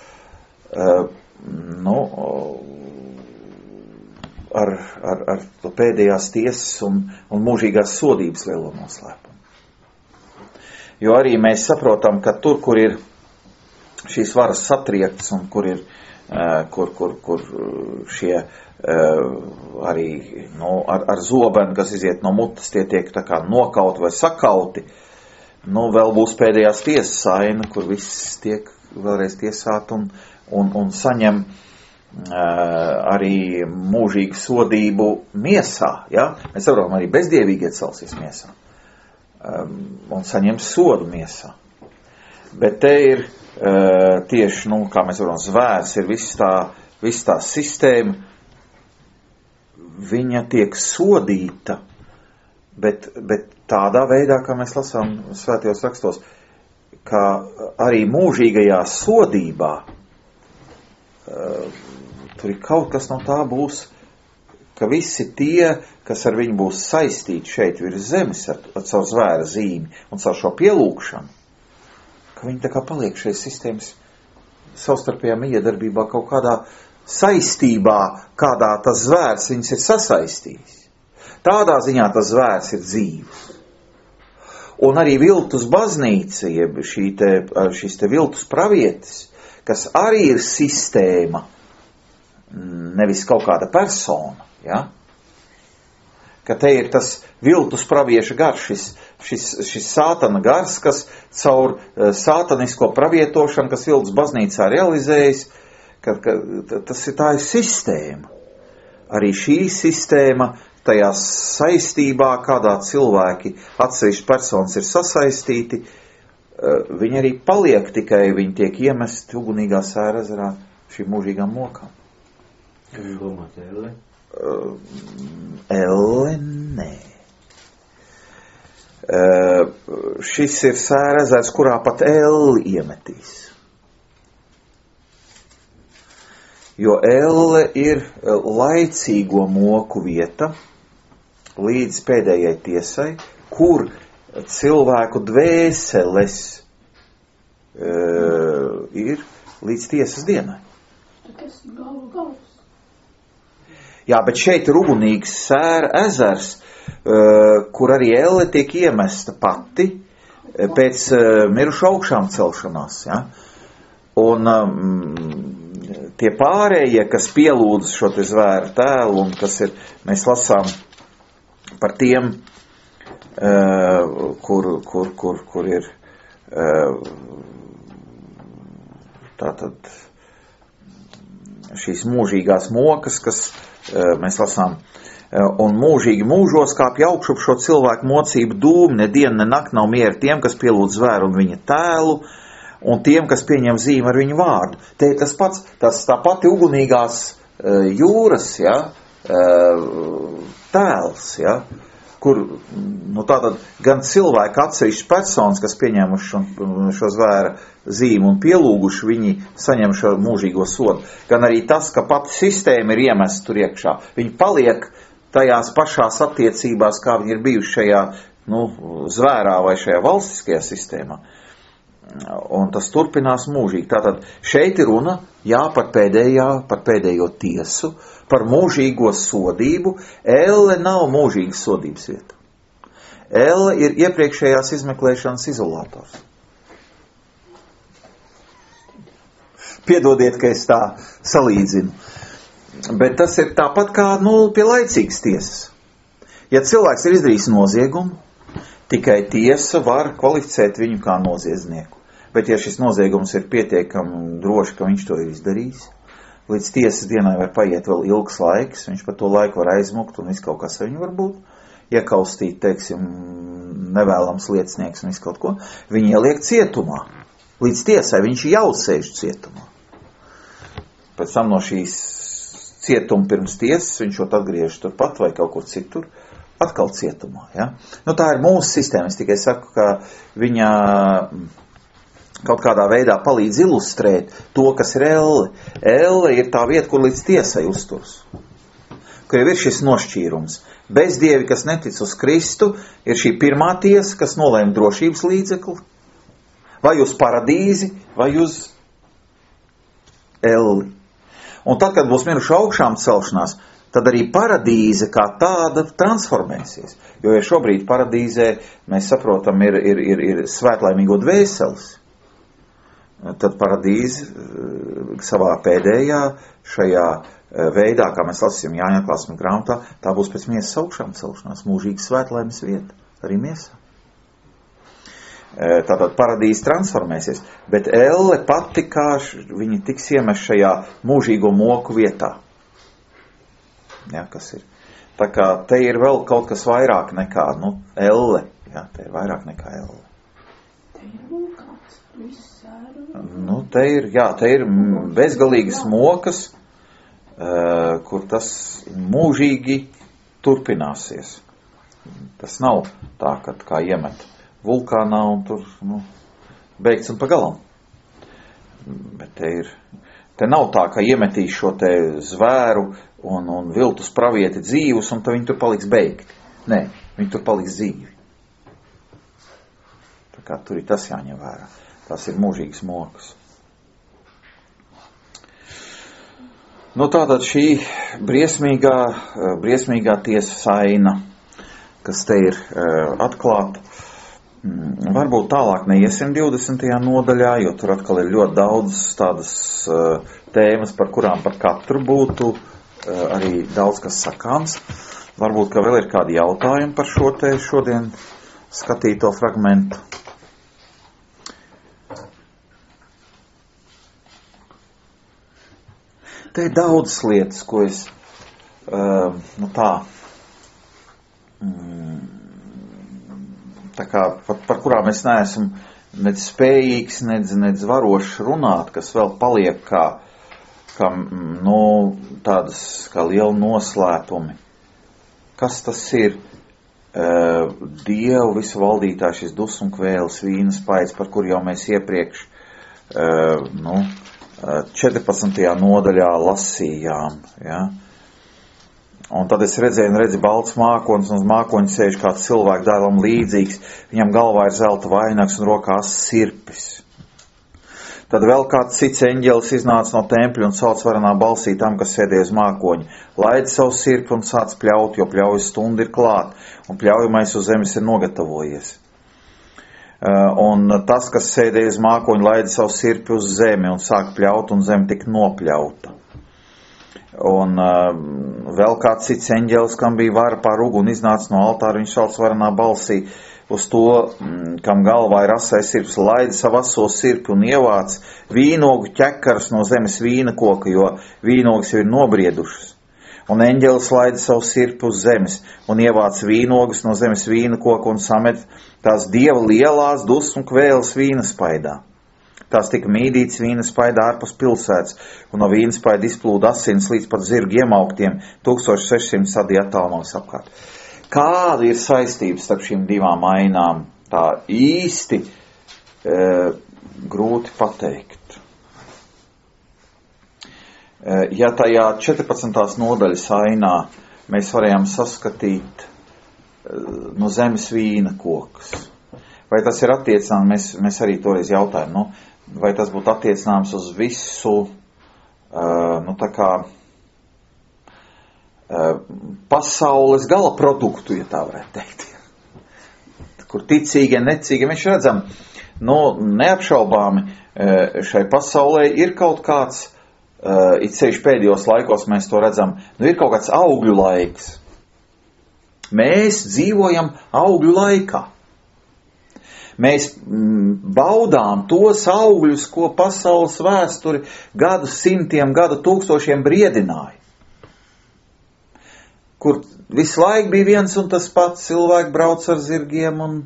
ar to pēdējās tiesas un mūžīgās sodības lielo noslēpumu. Jo arī mēs saprotam, ka tur, kur ir šīs varas satriektas un kur ir, kur šie arī ar zobenu, kas iziet no mutes, tie tiek tā kā nokauti vai sakauti, vēl būs pēdējās tiesas saina, kur viss tiek vēlreiz tiesāt un saņem arī mūžīgu sodību miesā. Ja? Mēs saprotam, arī bezdievīgi iecelsies miesā un saņem sodu miesā. Bet te ir tieši, kā mēs varam, zvērs ir viss tā sistēma, viņa tiek sodīta, bet tādā veidā, kā mēs lasām svētajos rakstos, ka arī mūžīgajā sodībā tur ir kaut kas no tā būs, ka visi tie, kas ar viņu būs saistīti šeit virs zemes ar savu zvēra zīmi un savu šo pielūgšanu, ka viņi tā kā paliek šeit sistēmas savstarpējā miedarbībā kaut kādā saistībā, kādā tas zvērs viņus ir sasaistījis. Tādā ziņā tas zvērs ir dzīves. Un arī viltus baznīca, jeb šis te viltus pravietis, kas arī ir sistēma, nevis kaut kāda persona, ja? Ka te ir tas viltus pravieša gars, šis sātana gars, kas caur sātanisko pravietošanu, kas viltus baznīcā realizējas, tā ir sistēma. Arī šī sistēma tajā saistībā, kādā cilvēki atsevišķi personas ir sasaistīti, viņi arī paliek, tikai viņi tiek iemesti ugunīgā sēra ezerā šīm mūžīgām mokām. Kas domāt, Elle? Elle, nē. Šis ir sēra ezers, kurā pat Elle iemetīs. Jo Elle ir laicīgo moku vieta līdz pēdējai tiesai, kur cilvēku dvēseles ir līdz tiesas dienai. Tas ir galvas. Jā, bet šeit ir ugunīgs sēra ezers, kur arī Elle tiek iemesta pati pēc mirušu augšām celšanās. Ja? Un tie pārējie, kas pielūdz šo te zvēru tēlu, un kas ir, mēs lasām par tiem, kur ir tātad šīs mūžīgās mokas, kas mēs lasām, un mūžīgi mūžos kāpj augšup šo cilvēku mocību dūmi, ne diena, ne nakti nav miera tiem, kas pielūdz zvēru un viņa tēlu, un tiem, kas pieņem zīmi ar viņu vārdu. Te ir tas pats, tā pati ugunīgās jūras, ja, tēls, ja, kur, tātad gan cilvēki atsevišķi personas, kas pieņēmuši šo zvēra zīmu un pielūguši, viņi saņem šo mūžīgo sodu. Gan arī tas, ka pati sistēma ir iemesta tur iekšā. Viņi paliek tajās pašās attiecībās, kā viņi ir bijuši šajā, zvērā vai šajā valstiskajā sistēmā. Un tas turpinās mūžīgi. Tātad šeit ir runa, par pēdējo tiesu, par mūžīgo sodību. Elle nav mūžīgas sodības vieta. Elle ir iepriekšējās izmeklēšanas izolators. Piedodiet, ka es tā salīdzinu. Bet tas ir tāpat kā pie laicīgas tiesas. Ja cilvēks ir izdarījis noziegumu, tikai tiesa var kvalificēt viņu kā noziedznieku. Bet ja šis noziegums ir pietiekami droši, ka viņš to ir izdarījis, līdz tiesas dienai var paiet vēl ilgs laiks, viņš par to laiku var aizmukt un viss kaut kas ar viņu var būt, iekaustīt, teiksim, nevēlams liecinieks un viss kaut ko, viņi ieliek cietumā. Līdz tiesai viņš jau sēž cietumā. Pēc tam no šīs cietuma pirms tiesas viņš atgriež turpat vai kaut kur citur, atkal cietumā. Ja? Tā ir mūsu sistēma. Es tikai saku, ka viņa kaut kādā veidā palīdz ilustrēt to, kas ir Elle. Elle ir tā vieta, kur līdz tiesai uzturs. Kur jau ir šis nošķīrums. Bezdievi, kas netic uz Kristu, ir šī pirmā tiesa, kas nolēma drošības līdzekli, vai uz paradīzi, vai uz Elle. Un tad, kad būs miruši augšām celšanās, tad arī paradīze kā tāda transformēsies. Jo ja šobrīd paradīzē, mēs saprotam, ir svētlaimīgo dvēseles, tad paradīze savā pēdējā šajā veidā, kā mēs lasījām Jāņa atklāsmes grāmatā, tā būs pēc miesas augšām celšanās, mūžīga svētlaimes vieta, arī miesā. Tātad paradīze transformēsies, bet Elle pati kā viņi tiks iemest šajā mūžīgo moku vietā. Ja, kas ir? Tā kā te ir vēl kaut kas vairāk nekā, Elle. Ja, te ir vairāk nekā Elle. Te ir vulkāns, viss sēru. Te ir bezgalīgas mokas, kur tas mūžīgi turpināsies. Tas nav tā, kad kā iemet vulkānā un tur, beigts un pagalam. Bet te nav tā, ka iemetīs šo te zvēru un viltus pravieti dzīvus, un tad viņi tur paliks beigti. Nē, viņi tur paliks dzīvi. Tā kā tur ir tas jāņem vērā. Tas ir mūžīgas mokas. Tātad šī briesmīgā tiesas aina, kas te ir atklāta, varbūt tālāk neiesim 20. nodaļā, jo tur atkal ir ļoti daudz tādas tēmas, par kurām par katru būtu arī daudz kas sakāms. Varbūt, ka vēl ir kādi jautājumi par šo te šodien skatīto fragmentu. te ir daudz lietas, ko es, tā kā par kurām es neesmu nec spējīgs, nec varošs runāt, kas vēl paliek kā tādas kā liela noslēpumi. Kas tas ir? Dievu visu valdītā šis dusmu kvēls, vīna spaids, par kur jau mēs iepriekš 14. nodaļā lasījām. Ja? Un tad es redzu balts mākonis, un uz mākoņa sēž kāds cilvēku dēlam līdzīgs, viņam galvā ir zelta vainags un rokās sirpis. Tad vēl kāds cits eņģelis iznāca no tempļa un sauc varenā balsī tam, kas sēdēja uz mākoņa. Laid savu sirpi un sāc pļaut, jo pļaujas stunda ir klāt, un pļaujamais uz zemes ir nogatavojies. Un tas, kas sēdēja uz mākoņa, laida savu sirpi uz zemi un sāk pļaut, un zeme tika nopļauta. Un vēl kāds cits eņģelis, kam bija vara pār uguni, iznāca no altāra, viņš sauc varenā balsī uz to, kam galvā ir asais sirps, laida savu aso sirpi un ievāc vīnogu ķekaras no zemes vīna koka, jo vīnogas jau ir nobriedušas. Un eņģelis laida savu sirpi uz zemes un ievāc vīnogas no zemes vīna koka un samet tās Dieva lielās dusmu kvēles vīna spaidā. Tās tika mīdītas vīna spaidā ārpus pilsētas, un no vīna spaida izplūda asins līdz pat zirgu iemauktiem 1600 sadija attālumos apkārt. Kāda ir saistības starp šīm divām ainām? Tā īsti grūti pateikt. Ja tajā 14. nodaļas ainā mēs varējām saskatīt no zemes vīna koks, vai tas ir attiecināms, mēs arī toreiz jautājām, vai tas būtu attiecināms uz visu, pasaules gala produktu, ja tā varētu teikt. Kur ticīgie, necīgie, mēs redzam, neapšaubāmi šai pasaulē ir kaut kāds, it sevišķi pēdējos laikos mēs to redzam, ir kaut kāds augļu laiks. Mēs dzīvojam augļu laikā. Mēs baudām tos augļus, ko pasaules vēsturi gadu simtiem, gadu tūkstošiem briedināja. Kur visu laiku bija viens un tas pats, cilvēki brauc ar zirgiem un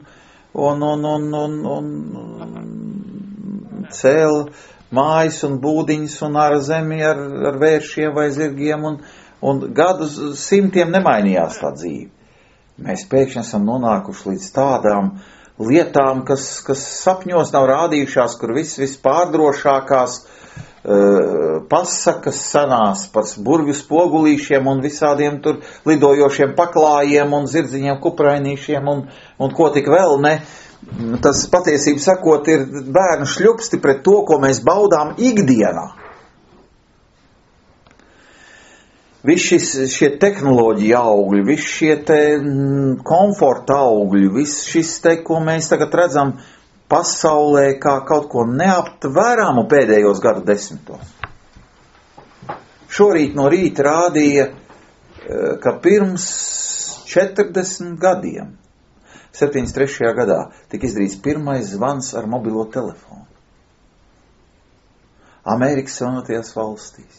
cēla mājas un būdiņas un ar zemi ar vēršiem vai zirgiem un gadu simtiem nemainījās tā dzīve. Mēs pēkšņi esam nonākuši līdz tādām lietām, kas sapņos nav rādījušās, kur viss pārdrošākās pasakas sanās par burvju spogulīšiem un visādiem tur lidojošiem paklājiem un zirdziņiem kuprainīšiem un ko tik vēl ne. Tas patiesību sakot ir bērnu šļupsti pret to, ko mēs baudām ikdienā. Visi šie tehnoloģija augļi, visi šie te komforta augļi, viss šis te, ko mēs tagad redzam pasaulē kā kaut ko neaptveramu pēdējos gadu desmitos. Šorīt no rīta rādīja, ka pirms 40 gadiem, 73. gadā, tika izdarīts pirmais zvans ar mobilo telefonu. Amerikas Savienotajās valstīs.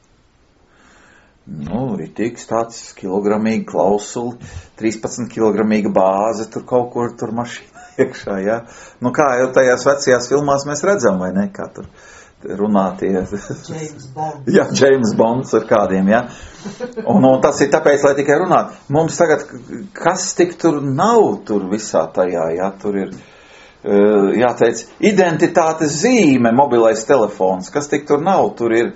Ritīgs tāds kilogramīgi klausuli, 13 kilogramīga bāze, tur kaut kur tur mašīna iekšā, ja. Kā jau tajās vecajās filmās mēs redzam, vai ne, kā tur runā tie. James Bond. Jā, James Bonds ar kādiem, ja. Un tas ir tāpēc, lai tikai runāt. Mums tagad, kas tik tur nav tur visā tajā, ja, tur ir, jāteic, identitātes zīme, mobilais telefons, kas tik tur nav, tur ir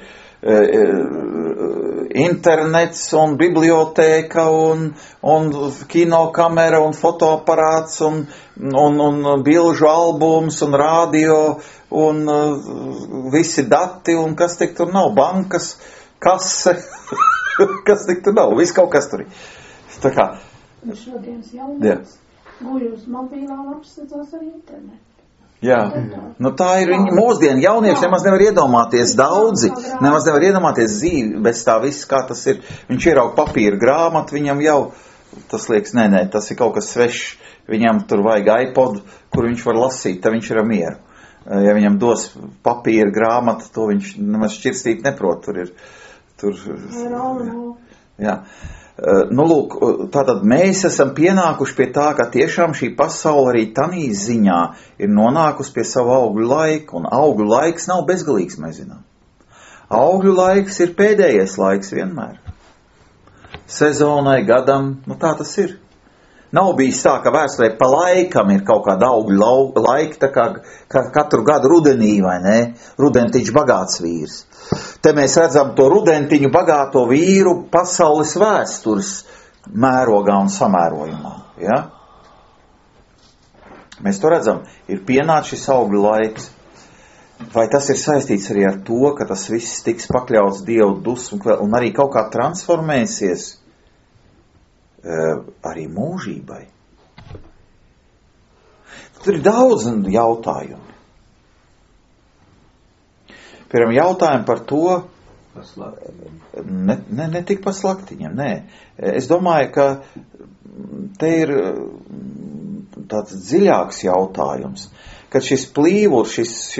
internets un bibliotēka un kinokamera un fotoaparāts un bilžu albums un radio un visi dati un kas tik tur nav, bankas, kase, kas tik tur nav, viss kaut kas tur ir. Tā kā. Šodienas jaunieks guļ uz mobilām apstādzās ar internetu. Jā, tā ir viņa mūsdienu jaunieši, nemaz nevar iedomāties daudzi, nemaz nevar iedomāties dzīvi bez tā viss, kā tas ir. Viņš ieraug papīra grāmatu, viņam jau, tas liekas, nē, tas ir kaut kas svešs, viņam tur vajag iPod, kur viņš var lasīt, tad viņš ir ar mieru. Ja viņam dos papīra grāmatu, to viņš nemaz šķirstīt neprot, tur ir tur. Jā. Nu, lūk, tātad mēs esam pienākuši pie tā, ka tiešām šī pasaule arī tanī ziņā ir nonākusi pie savu augļu laiku, un augļu laiks nav bezgalīgs, mēs zinām. Augļu laiks ir pēdējais laiks vienmēr. Sezonai, gadam, nu tā tas ir. Nav bijis tā, ka vēsturē pa laikam ir kaut kāda augļu laika, tā kā katru gadu rudenī, vai ne? Rudentiņš bagāts vīrs. Te mēs redzam to rudentiņu bagāto vīru pasaules vēstures mērogā un samērojumā. Ja? Mēs to redzam. Ir pienācis šis augļu laiks. Vai tas ir saistīts arī ar to, ka tas viss tiks pakļauts Dievu dusmu un arī kaut kā transformēsies arī mūžībai? Tur ir daudz jautājumu. Piemēram, jautājumi par to, ne tik par slaktiņiem, nē. Es domāju, ka te ir tāds dziļāks jautājums, kad šis plīvurs,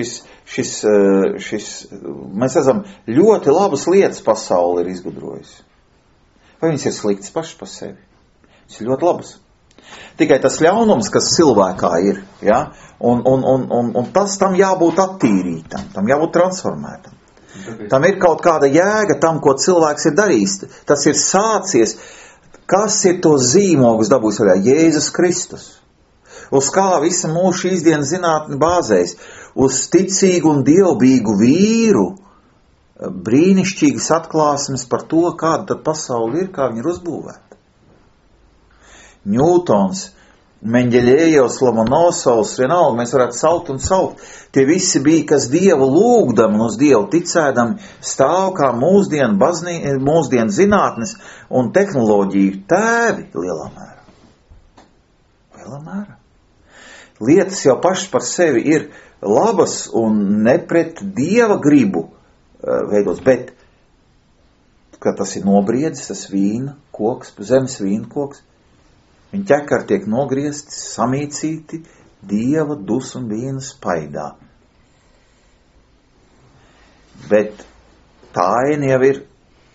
mēs redzam, ļoti labas lietas pasauli ir izgudrojusi. Vai viņas ir sliktas pašas par sevi? Viņas ir ļoti labas. Tikai tas ļaunums, kas cilvēkā ir, ja? Un tas tam jābūt attīrītam, tam jābūt transformētam. Tam ir kaut kāda jēga tam, ko cilvēks ir darījis. Tas ir sācies. Kas ir to zīmogus dabūs vaļā? Jēzus Kristus. Uz kā visa mūsu šīs dienas zinātne bāzējas? Uz ticīgu un dievbīgu vīru, brīnišķīgas atklāsmes par to, kāda tad pasauli ir, kā viņa ir uzbūvēta. Ņūtons, Meņģeļējos, Lomonosovs, vienalga, mēs varētu saukt un saukt. Tie visi bija, kas Dievu lūgdami un uz Dievu ticēdami stāv kā mūsdienu zinātnes un tehnoloģiju tēvi lielā mērā. Lielā mērā. Lietas jau pašas par sevi ir labas un ne pret Dieva gribu veidots, bet, kad tas ir nobriedzis, tas vīna koks, zemes vīna koks, viņa ķekari tiek nogriezti, samīcīti Dieva dusmu vīna spaidā. Bet tā aina jau ir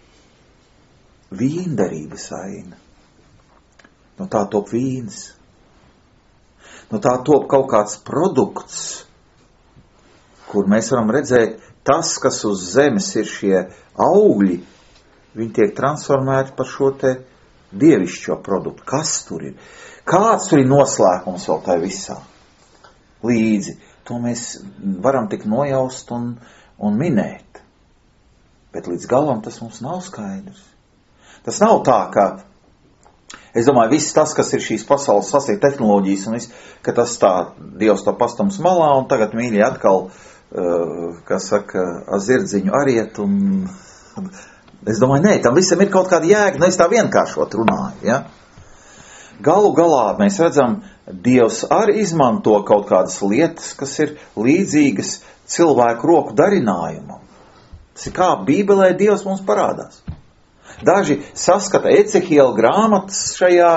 vīndarības aina. No tā top vīns. No tā top kaut kāds produkts, kur mēs varam redzēt, tas, kas uz zemes ir šie augļi, viņi tiek transformēti par šo te dievišķo produktu. Kas tur ir? Kāds tur ir noslēpums vēl tai visā? Līdzi. To mēs varam tik nojaust un minēt. Bet līdz galam tas mums nav skaidrs. Tas nav tā, ka, es domāju, viss tas, kas ir šīs pasaules sasniegt tehnoloģijas un viss, ka tas tā, Dievs to pastams malā un tagad mīļi atkal, kā saka, azirdziņu ariet un... Es domāju, nē, tam visam ir kaut kāda jēga, es tā vienkāršot runāju, ja? Galu galā mēs redzam, Dievs arī izmanto kaut kādas lietas, kas ir līdzīgas cilvēku roku darinājumam. Tas ir kā Bībelē Dievs mums parādās. Daži saskata Ecehiela grāmatas šajā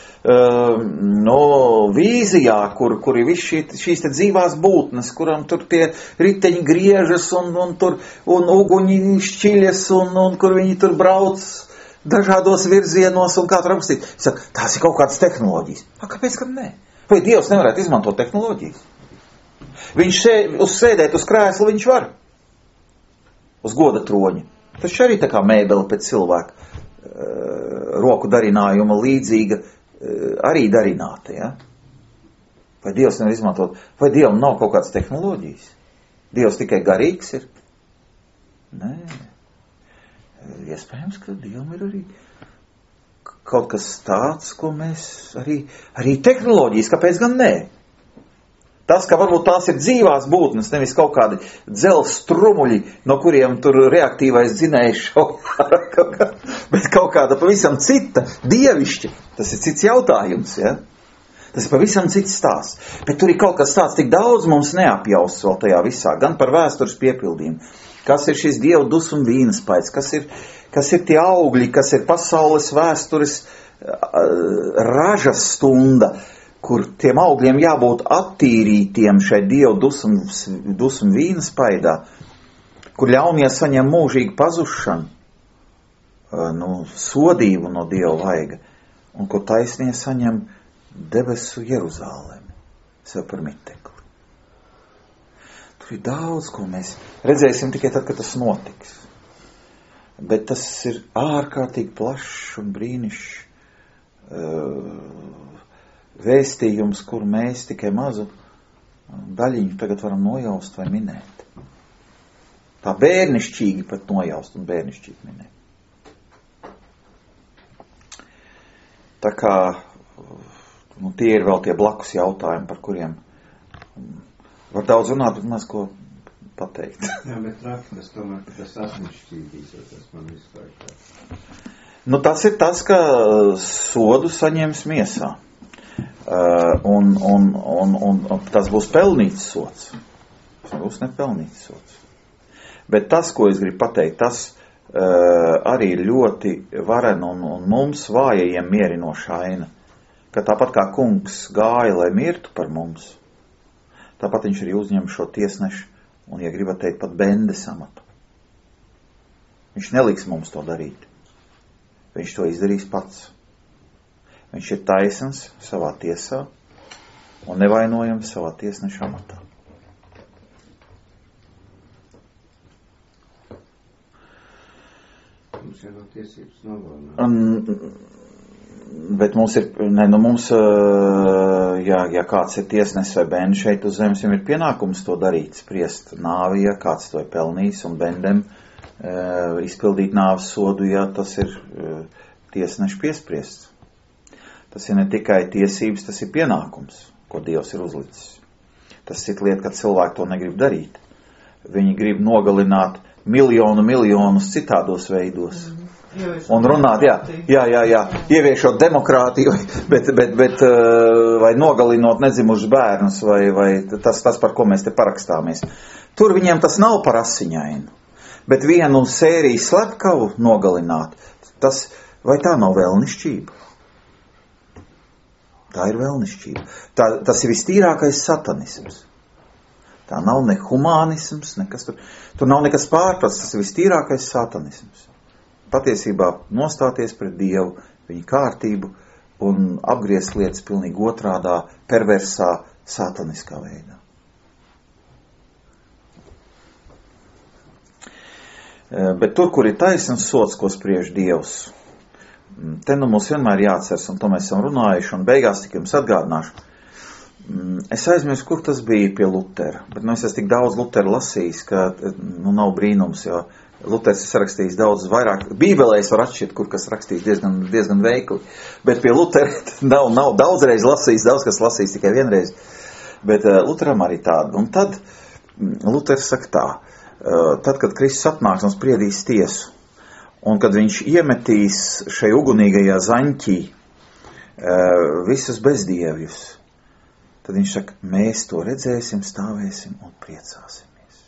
vīzijā, kur ir visi šīs te dzīvās būtnes, kuram tur tie riteņi griežas un uguņi šķiļas un kur viņi tur brauc dažādos virzienos un kā tur apstīt. Saka, tās ir kaut kādas tehnoloģijas. Kāpēc, kad nē? Vai Dievs nevarētu izmantot tehnoloģijas? Viņš sēdēt uz krēsla viņš var. Uz goda troņa. Tas arī tā kā mēbele pēc cilvēka roku darinājuma līdzīga arī darināta, ja? Vai Dievs nevar izmantot? Vai Dievam nav kaut kādas tehnoloģijas? Dievs tikai garīgs ir? Nē. Iespējams, ka Dievam ir arī kaut kas tāds, ko mēs arī tehnoloģijas, kāpēc gan nē? Tas, ka varbūt tās ir dzīvās būtnes, nevis kaut kādi dzels strumuļi, no kuriem tur reaktīvais dzinējs šaujā, bet kaut kāda pavisam cita, dievišķa. Tas ir cits jautājums, ja? Tas ir pavisam cits stāsts. Bet tur ir kaut kas tāds, tik daudz mums neapjausts vēl tajā visā, gan par vēstures piepildījumu. Kas ir šis Dieva dusmu vīna spaids, kas ir tie augļi, kas ir pasaules vēstures ražas stunda, kur tiem augļiem jābūt attīrītiem šai Dievu dusmu vīna spaidā, kur ļaunie saņem mūžīgu pazušanu, sodību no Dieva vaiga, un ko taisnie saņem debesu Jeruzālemi, sev par mitekli. Tur ir daudz, ko mēs redzēsim tikai tad, kad tas notiks. Bet tas ir ārkārtīgi plašs un brīnišķs vēstījums, kur mēs tikai mazu daļiņu tagad varam nojaust vai minēt. Tā bērnišķīgi pat nojaust un bērnišķīgi minēt. Tā kā tie ir vēl tie blakus jautājumi, par kuriem var daudz runāt, bet maz ko pateikt. Jā, bet traki tas tomēr, ka tas asmišķīgīs, tas man vispār. Tas ir tas, ka sodu saņems miesā. Un tas būs pelnīts sods. Tas būs nepelnīts sods. Bet tas, ko es gribu pateikt, tas arī ļoti varen un mums vājajiem mierinoša aina, ka tāpat kā kungs gāja, lai mirtu par mums, tāpat viņš arī uzņem šo tiesnešu un, ja gribat teikt, pat bendes amatu. Viņš neliks mums to darīt. Viņš to izdarīs pats. Viņš ir taisns savā tiesā un nevainojams savā tiesneša amatā. Mums jau nav tiesības nogalināt. Bet mums ir, ja kāds ir tiesnesis vai bēni šeit uz zemes, viņam ir pienākums to darīt, spriest nāvi, ja kāds to ir pelnījis, un bendem izpildīt nāves sodu, ja tas ir tiesneši piespriests. Tas ir ne tikai tiesības, tas ir pienākums, ko Dievs ir uzlicis. Tas ir lieta, ka cilvēki to negrib darīt. Viņi grib nogalināt miljonus citādos veidos. Un runāt, ieviešot demokrātiju, bet vai nogalinot nedzimušus bērnus, vai tas, par ko mēs te parakstāmies. Tur viņiem tas nav par asiņainu. Bet vienu sēriju slepkavu nogalināt, vai tā nav vēlnišķība? Tā ir vēlnišķība. Tas ir vistīrākais satanisms. Tā nav ne humānisms, nekas tur. Tur nav nekas pārprasts, tas ir vistīrākais satanisms. Patiesībā nostāties pret Dievu, viņa kārtību un apgriezt lietas pilnīgi otrādā, perversā, sataniskā veidā. Bet tur, kur ir taisns sods, ko spriež Dievs, te mums vienmēr jāatceras, un to mēs esam runājuši, un beigās tik jums atgādināšu. Es aizmirsu, kur tas bija pie Lutera, bet es esmu tik daudz Lutera lasījis, ka nav brīnums, jo Luters ir sarakstījis daudz vairāk. Bībelēs var atšķirt, kur kas rakstījis diezgan veikli, bet pie Lutera nav daudzreiz lasījis, daudz kas lasījis tikai vienreiz, bet Luteram arī tāda. Un tad Luters saka tā, tad, kad Kristus atnāks un spriedīs tiesu, un kad viņš iemetīs šai ugunīgajā zaņķī visus bezdievjus, tad viņš saka, mēs to redzēsim, stāvēsim un priecāsimies.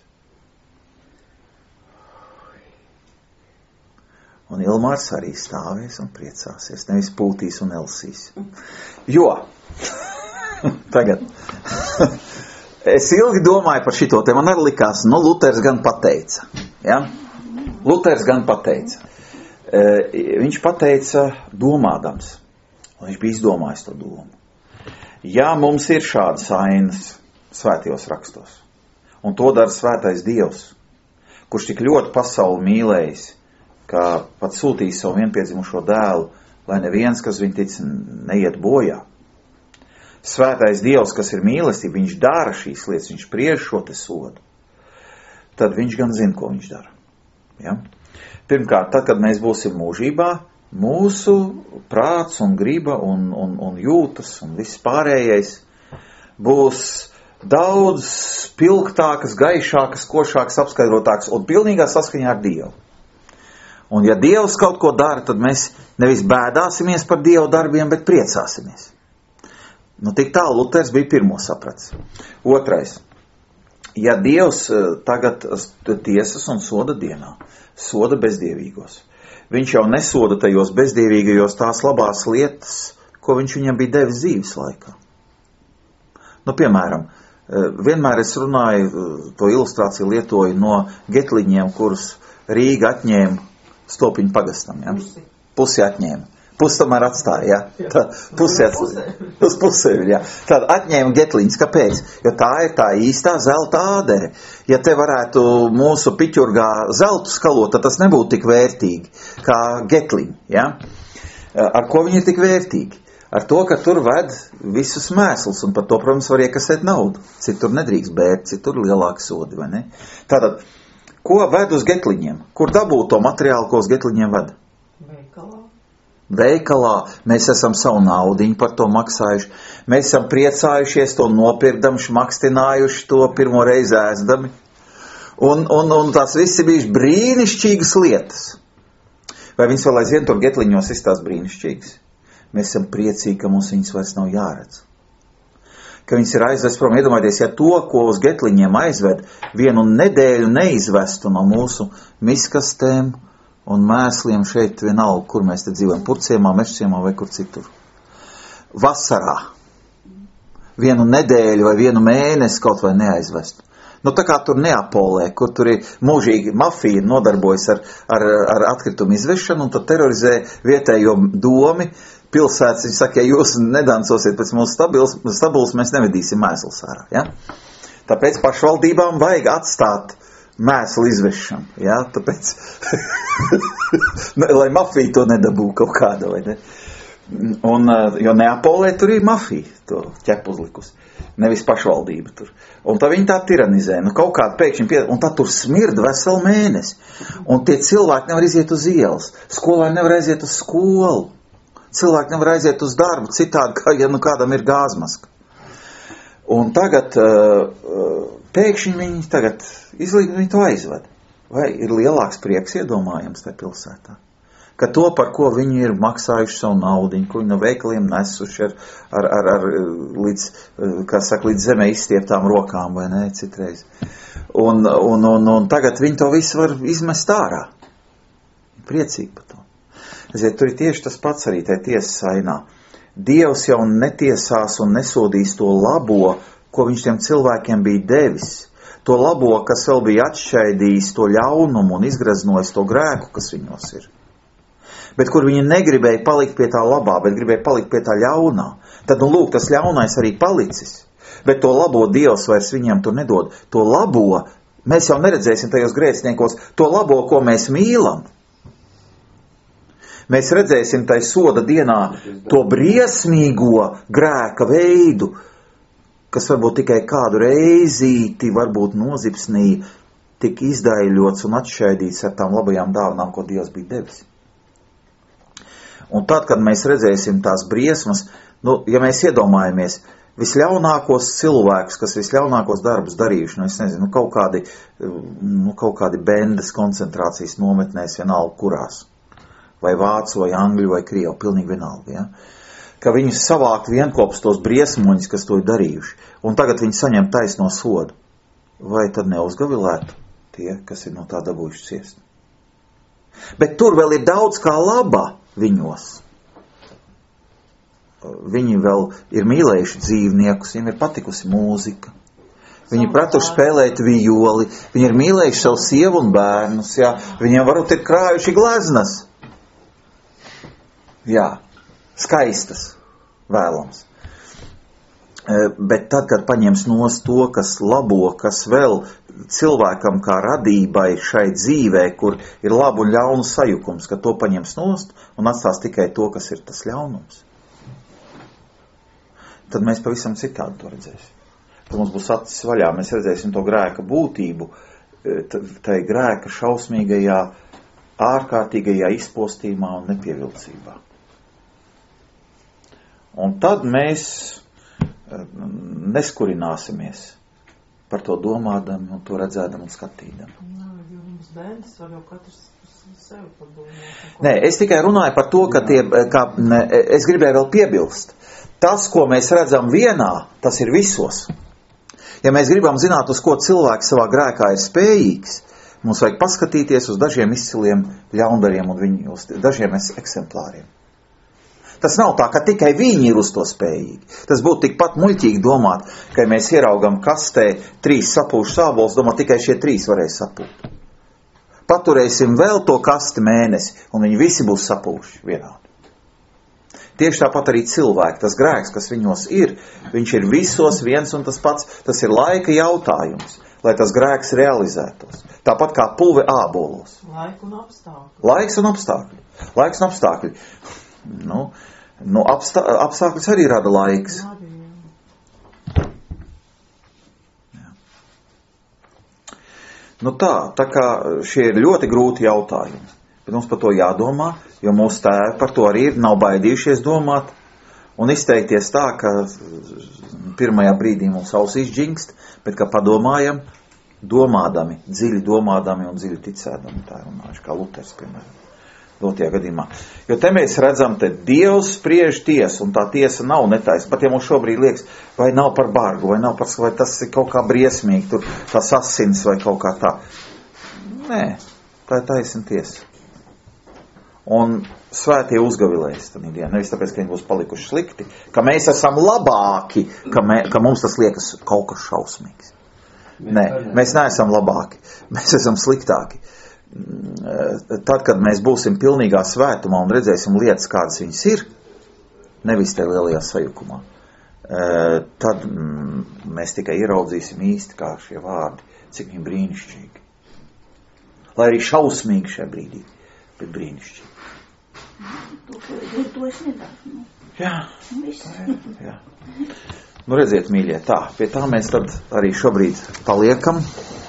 Un Ilmārs arī stāvēs un priecāsies, nevis pūtīs un elsīs. Jo, tagad, es ilgi domāju par šito, te man arī likās, Luters gan pateica. Ja? Luters gan pateica. Viņš pateica domādams, un viņš bija izdomājis to domu. Ja mums ir šādas ainas svētajos rakstos, un to dara svētais Dievs, kurš tik ļoti pasauli mīlējis, ka pat sūtīs savu vienpiedzimušo dēlu, lai neviens, kas viņu tic, neiet bojā. Svētais Dievs, kas ir mīlestība, viņš dara šīs lietas, viņš spriež šo te sodu. Tad viņš gan zina, ko viņš dara. Ja? Pirmkārt, tad, kad mēs būsim mūžībā, mūsu prāts un griba un jūtas un viss pārējais būs daudz spilgtākas, gaišākas, košākas, apskaidrotākas un pilnīgā saskaņā ar Dievu. Un ja Dievs kaut ko dara, tad mēs nevis bēdāsimies par Dievu darbiem, bet priecāsimies. Tik tā Luters bija pirmo saprats. Otrais. Ja Dievs tagad tiesas un soda dienā, soda bezdievīgos, viņš jau nesoda tajos bezdievīgajos tās labās lietas, ko viņš viņam bija devis dzīves laikā. Piemēram, vienmēr es runāju, to ilustrāciju lietoju no getliņiem, kurus Rīga atņēma Stopiņu pagastam, ja? Pusi atņēma. Pusi tomēr atstāja, ja? Tā, uz pusē, ja? Tad atņēma getliņas. Kāpēc? Jo tā ir tā īstā zelta ādere. Ja te varētu mūsu piķurgā zeltu skalot, tad tas nebūtu tik vērtīgi kā getliņi, ja? Ar ko viņi ir tik vērtīgi? Ar to, ka tur ved visus mēslus, un par to, protams, var iekasēt naudu. Citur nedrīkst bērt, citur lielāki sodi, vai ne? Tātad, ko ved uz getliņiem? Kur dabūt to materiālu, ko uz getliņiem ved? Veikalā. Mēs esam savu naudiņu par to maksājuši. Mēs esam priecājušies, to nopirkdam, šmakstinājuši to pirmo reizi ēsdami. Un tās visi bijuši brīnišķīgas lietas. Vai viņas vēl aizvien tur getliņos izstās brīnišķīgas? Mēs esam priecīgi, ka mums viņas vairs nav jāredz. Ka viņas ir aizvest prom. Iedomājieties, ja to, ko uz getliņiem aizved, vienu nedēļu neizvestu no mūsu miskastēm un mēsliem šeit vienalga, kur mēs te dzīvojam, Purciemā, Mežciemā vai kur citur. Vasarā. Vienu nedēļu vai vienu mēnesi kaut vai neaizvestu. Nu, tā kā tur Neapolē, kur tur ir mūžīgi mafija nodarbojas ar atkritumu izvešanu un tad terorizē vietējo domi, pilsētas, viņi saka, ja jūs nedancosiet pēc mūsu stabulas, mēs nevedīsim mēslus ārā, ja? Tāpēc pašvaldībām vajag atstāt mēslu izvešanu, ja? Tāpēc, lai mafija to nedabū kaut kāda, vai ne? Jo Neapolē tur ir mafija, to ķep uzlikus, nevis pašvaldība tur. Un tā viņi tā tiranizē, nu kaut kāda pēkšņi, un tā tur smird veselu mēnesi. Un tie cilvēki nevar iziet uz ielas, skolēni nevar aiziet uz skolu, cilvēki nevar aiziet uz darbu, citādi, kā ja nu kādam ir gāzmaska. Un tagad, pēkšņi viņi tagad izlīg, viņi to aizved. Vai ir lielāks prieks iedomājams tajā pilsētā? Ka to, par ko viņi ir maksājuši savu naudiņu, ko viņi no veikaliem nesuši ar līdz, kā saka, līdz zemē izstieptām rokām, vai ne, citreiz. Un tagad viņi to visu var izmest ārā. Priecīgi par to. Tur ir tieši tas pats arī tajā tiesas ainā. Dievs jau netiesās un nesodīs to labo, ko viņš tiem cilvēkiem bija devis. To labo, kas vēl bija atšķaidījis to ļaunumu un izgraznojis to grēku, kas viņos ir. Bet kur viņi negribēja palikt pie tā labā, bet gribēja palikt pie tā ļaunā. Tad, nu lūk, tas ļaunais arī palicis. Bet to labo Dievs vairs viņiem tur nedod. To labo, mēs jau neredzēsim tajos grēciniekos, to labo, ko mēs mīlam. Mēs redzēsim tai soda dienā to briesmīgo grēka veidu, kas varbūt tikai kādu reizīti, varbūt nozipsnīja, tik izdaiļots un atšķaidīts ar tām labajām dāvanām, ko Dievs bija devis. Un tad, kad mēs redzēsim tās briesmas, nu, ja mēs iedomājamies visļaunākos cilvēkus, kas visļaunākos darbus darījuši, nu, es nezinu, kaut kādi bendes koncentrācijas nometnēs vienalga kurās, vai vācu, vai angļu, vai krievu, pilnīgi vienalga, ja? Ka viņus savākt vienkopus tos briesmoņus, kas to ir darījuši, un tagad viņi saņem taisno sodu. Vai tad neuzgavilētu tie, kas ir no tā dabūjuši ciest? Bet tur vēl ir daudz kā labā viņos. Viņi vēl ir mīlējuši dzīvniekus, viņiem ir patikusi mūzika, viņi pratuši spēlēt vijoli, viņi ir mīlējuši savu sievu un bērnus, jā, viņiem varbūt ir krājuši gleznas, jā, skaistas, vēlams. Bet tad, kad paņems nost to, kas labo, kas vēl cilvēkam kā radībai šai dzīvē, kur ir labu un ļaunu sajukums, ka to paņems nost un atstās tikai to, kas ir tas ļaunums, tad mēs pavisam citādi to redzēsim. Tad mums būs acis vaļā, mēs redzēsim to grēka būtību, tai grēka šausmīgajā, ārkārtīgajā izpostījumā un nepievilcībā. Un tad mēs neskurināsimies par to domādam un to redzēdam un skatīdam. Nē, es tikai runāju par to, ka es gribēju vēl piebilst. Tas, ko mēs redzam vienā, tas ir visos. Ja mēs gribam zināt, uz ko cilvēks savā grēkā ir spējīgs, mums vajag paskatīties uz dažiem izciliem ļaundariem un uz dažiem eksemplāriem. Tas nav tā, ka tikai viņi ir uz to spējīgi. Tas būtu tikpat muļķīgi domāt, ka mēs ieraugam kastē 3 sapūšu sābols, domā tikai šie 3 varēja sapūt. paturēsim vēl to kasti mēnesi, un viņi visi būs sapūši vienādi. Tieši tāpat arī cilvēki, tas grēks, kas viņos ir, viņš ir visos viens un tas pats, tas ir laika jautājums, lai tas grēks realizētos. Tāpat kā pulve ābolos. Laiks un apstākļi. Laiks un apstākļi. Apstākļus arī rada laiks. Tā kā šie ir ļoti grūti jautājumi. Bet mums par to jādomā, jo mūsu tēvi par to arī nav baidījušies domāt un izteikties tā, ka pirmajā brīdī mums ausīs džingst, bet ka padomājam, domādami, dziļi domādami un dziļi ticēdami. Tā runājuši, kā Luters, piemēram, dotajā gadījumā. Jo te mēs redzam, te Dievs spriež tiesu, un tā tiesa nav netaisna. Pat ja mums šobrīd liekas, vai nav par bargu, vai tas ir kaut kā briesmīgi, tur tas asins vai kaut kā tā. Nē, tā ir taisna tiesa. Un svētie uzgavilēs tad dienā, nevis tāpēc, ka viņi būs palikuši slikti, ka mēs esam labāki, ka mums tas liekas kaut kas šausmīgs. Nē, mēs neesam labāki, mēs esam sliktāki. Tad, kad mēs būsim pilnīgā svētumā un redzēsim lietas, kādas viņas ir, nevis te lielajā sajukumā, tad mēs tikai ieraudzīsim īsti kā šie vārdi, cik viņi brīnišķīgi. Lai arī šausmīgi šajā brīdī, bet brīnišķīgi. To es nedaru. Jā. Redziet, mīļie, tā, pie tā mēs tad arī šobrīd paliekam.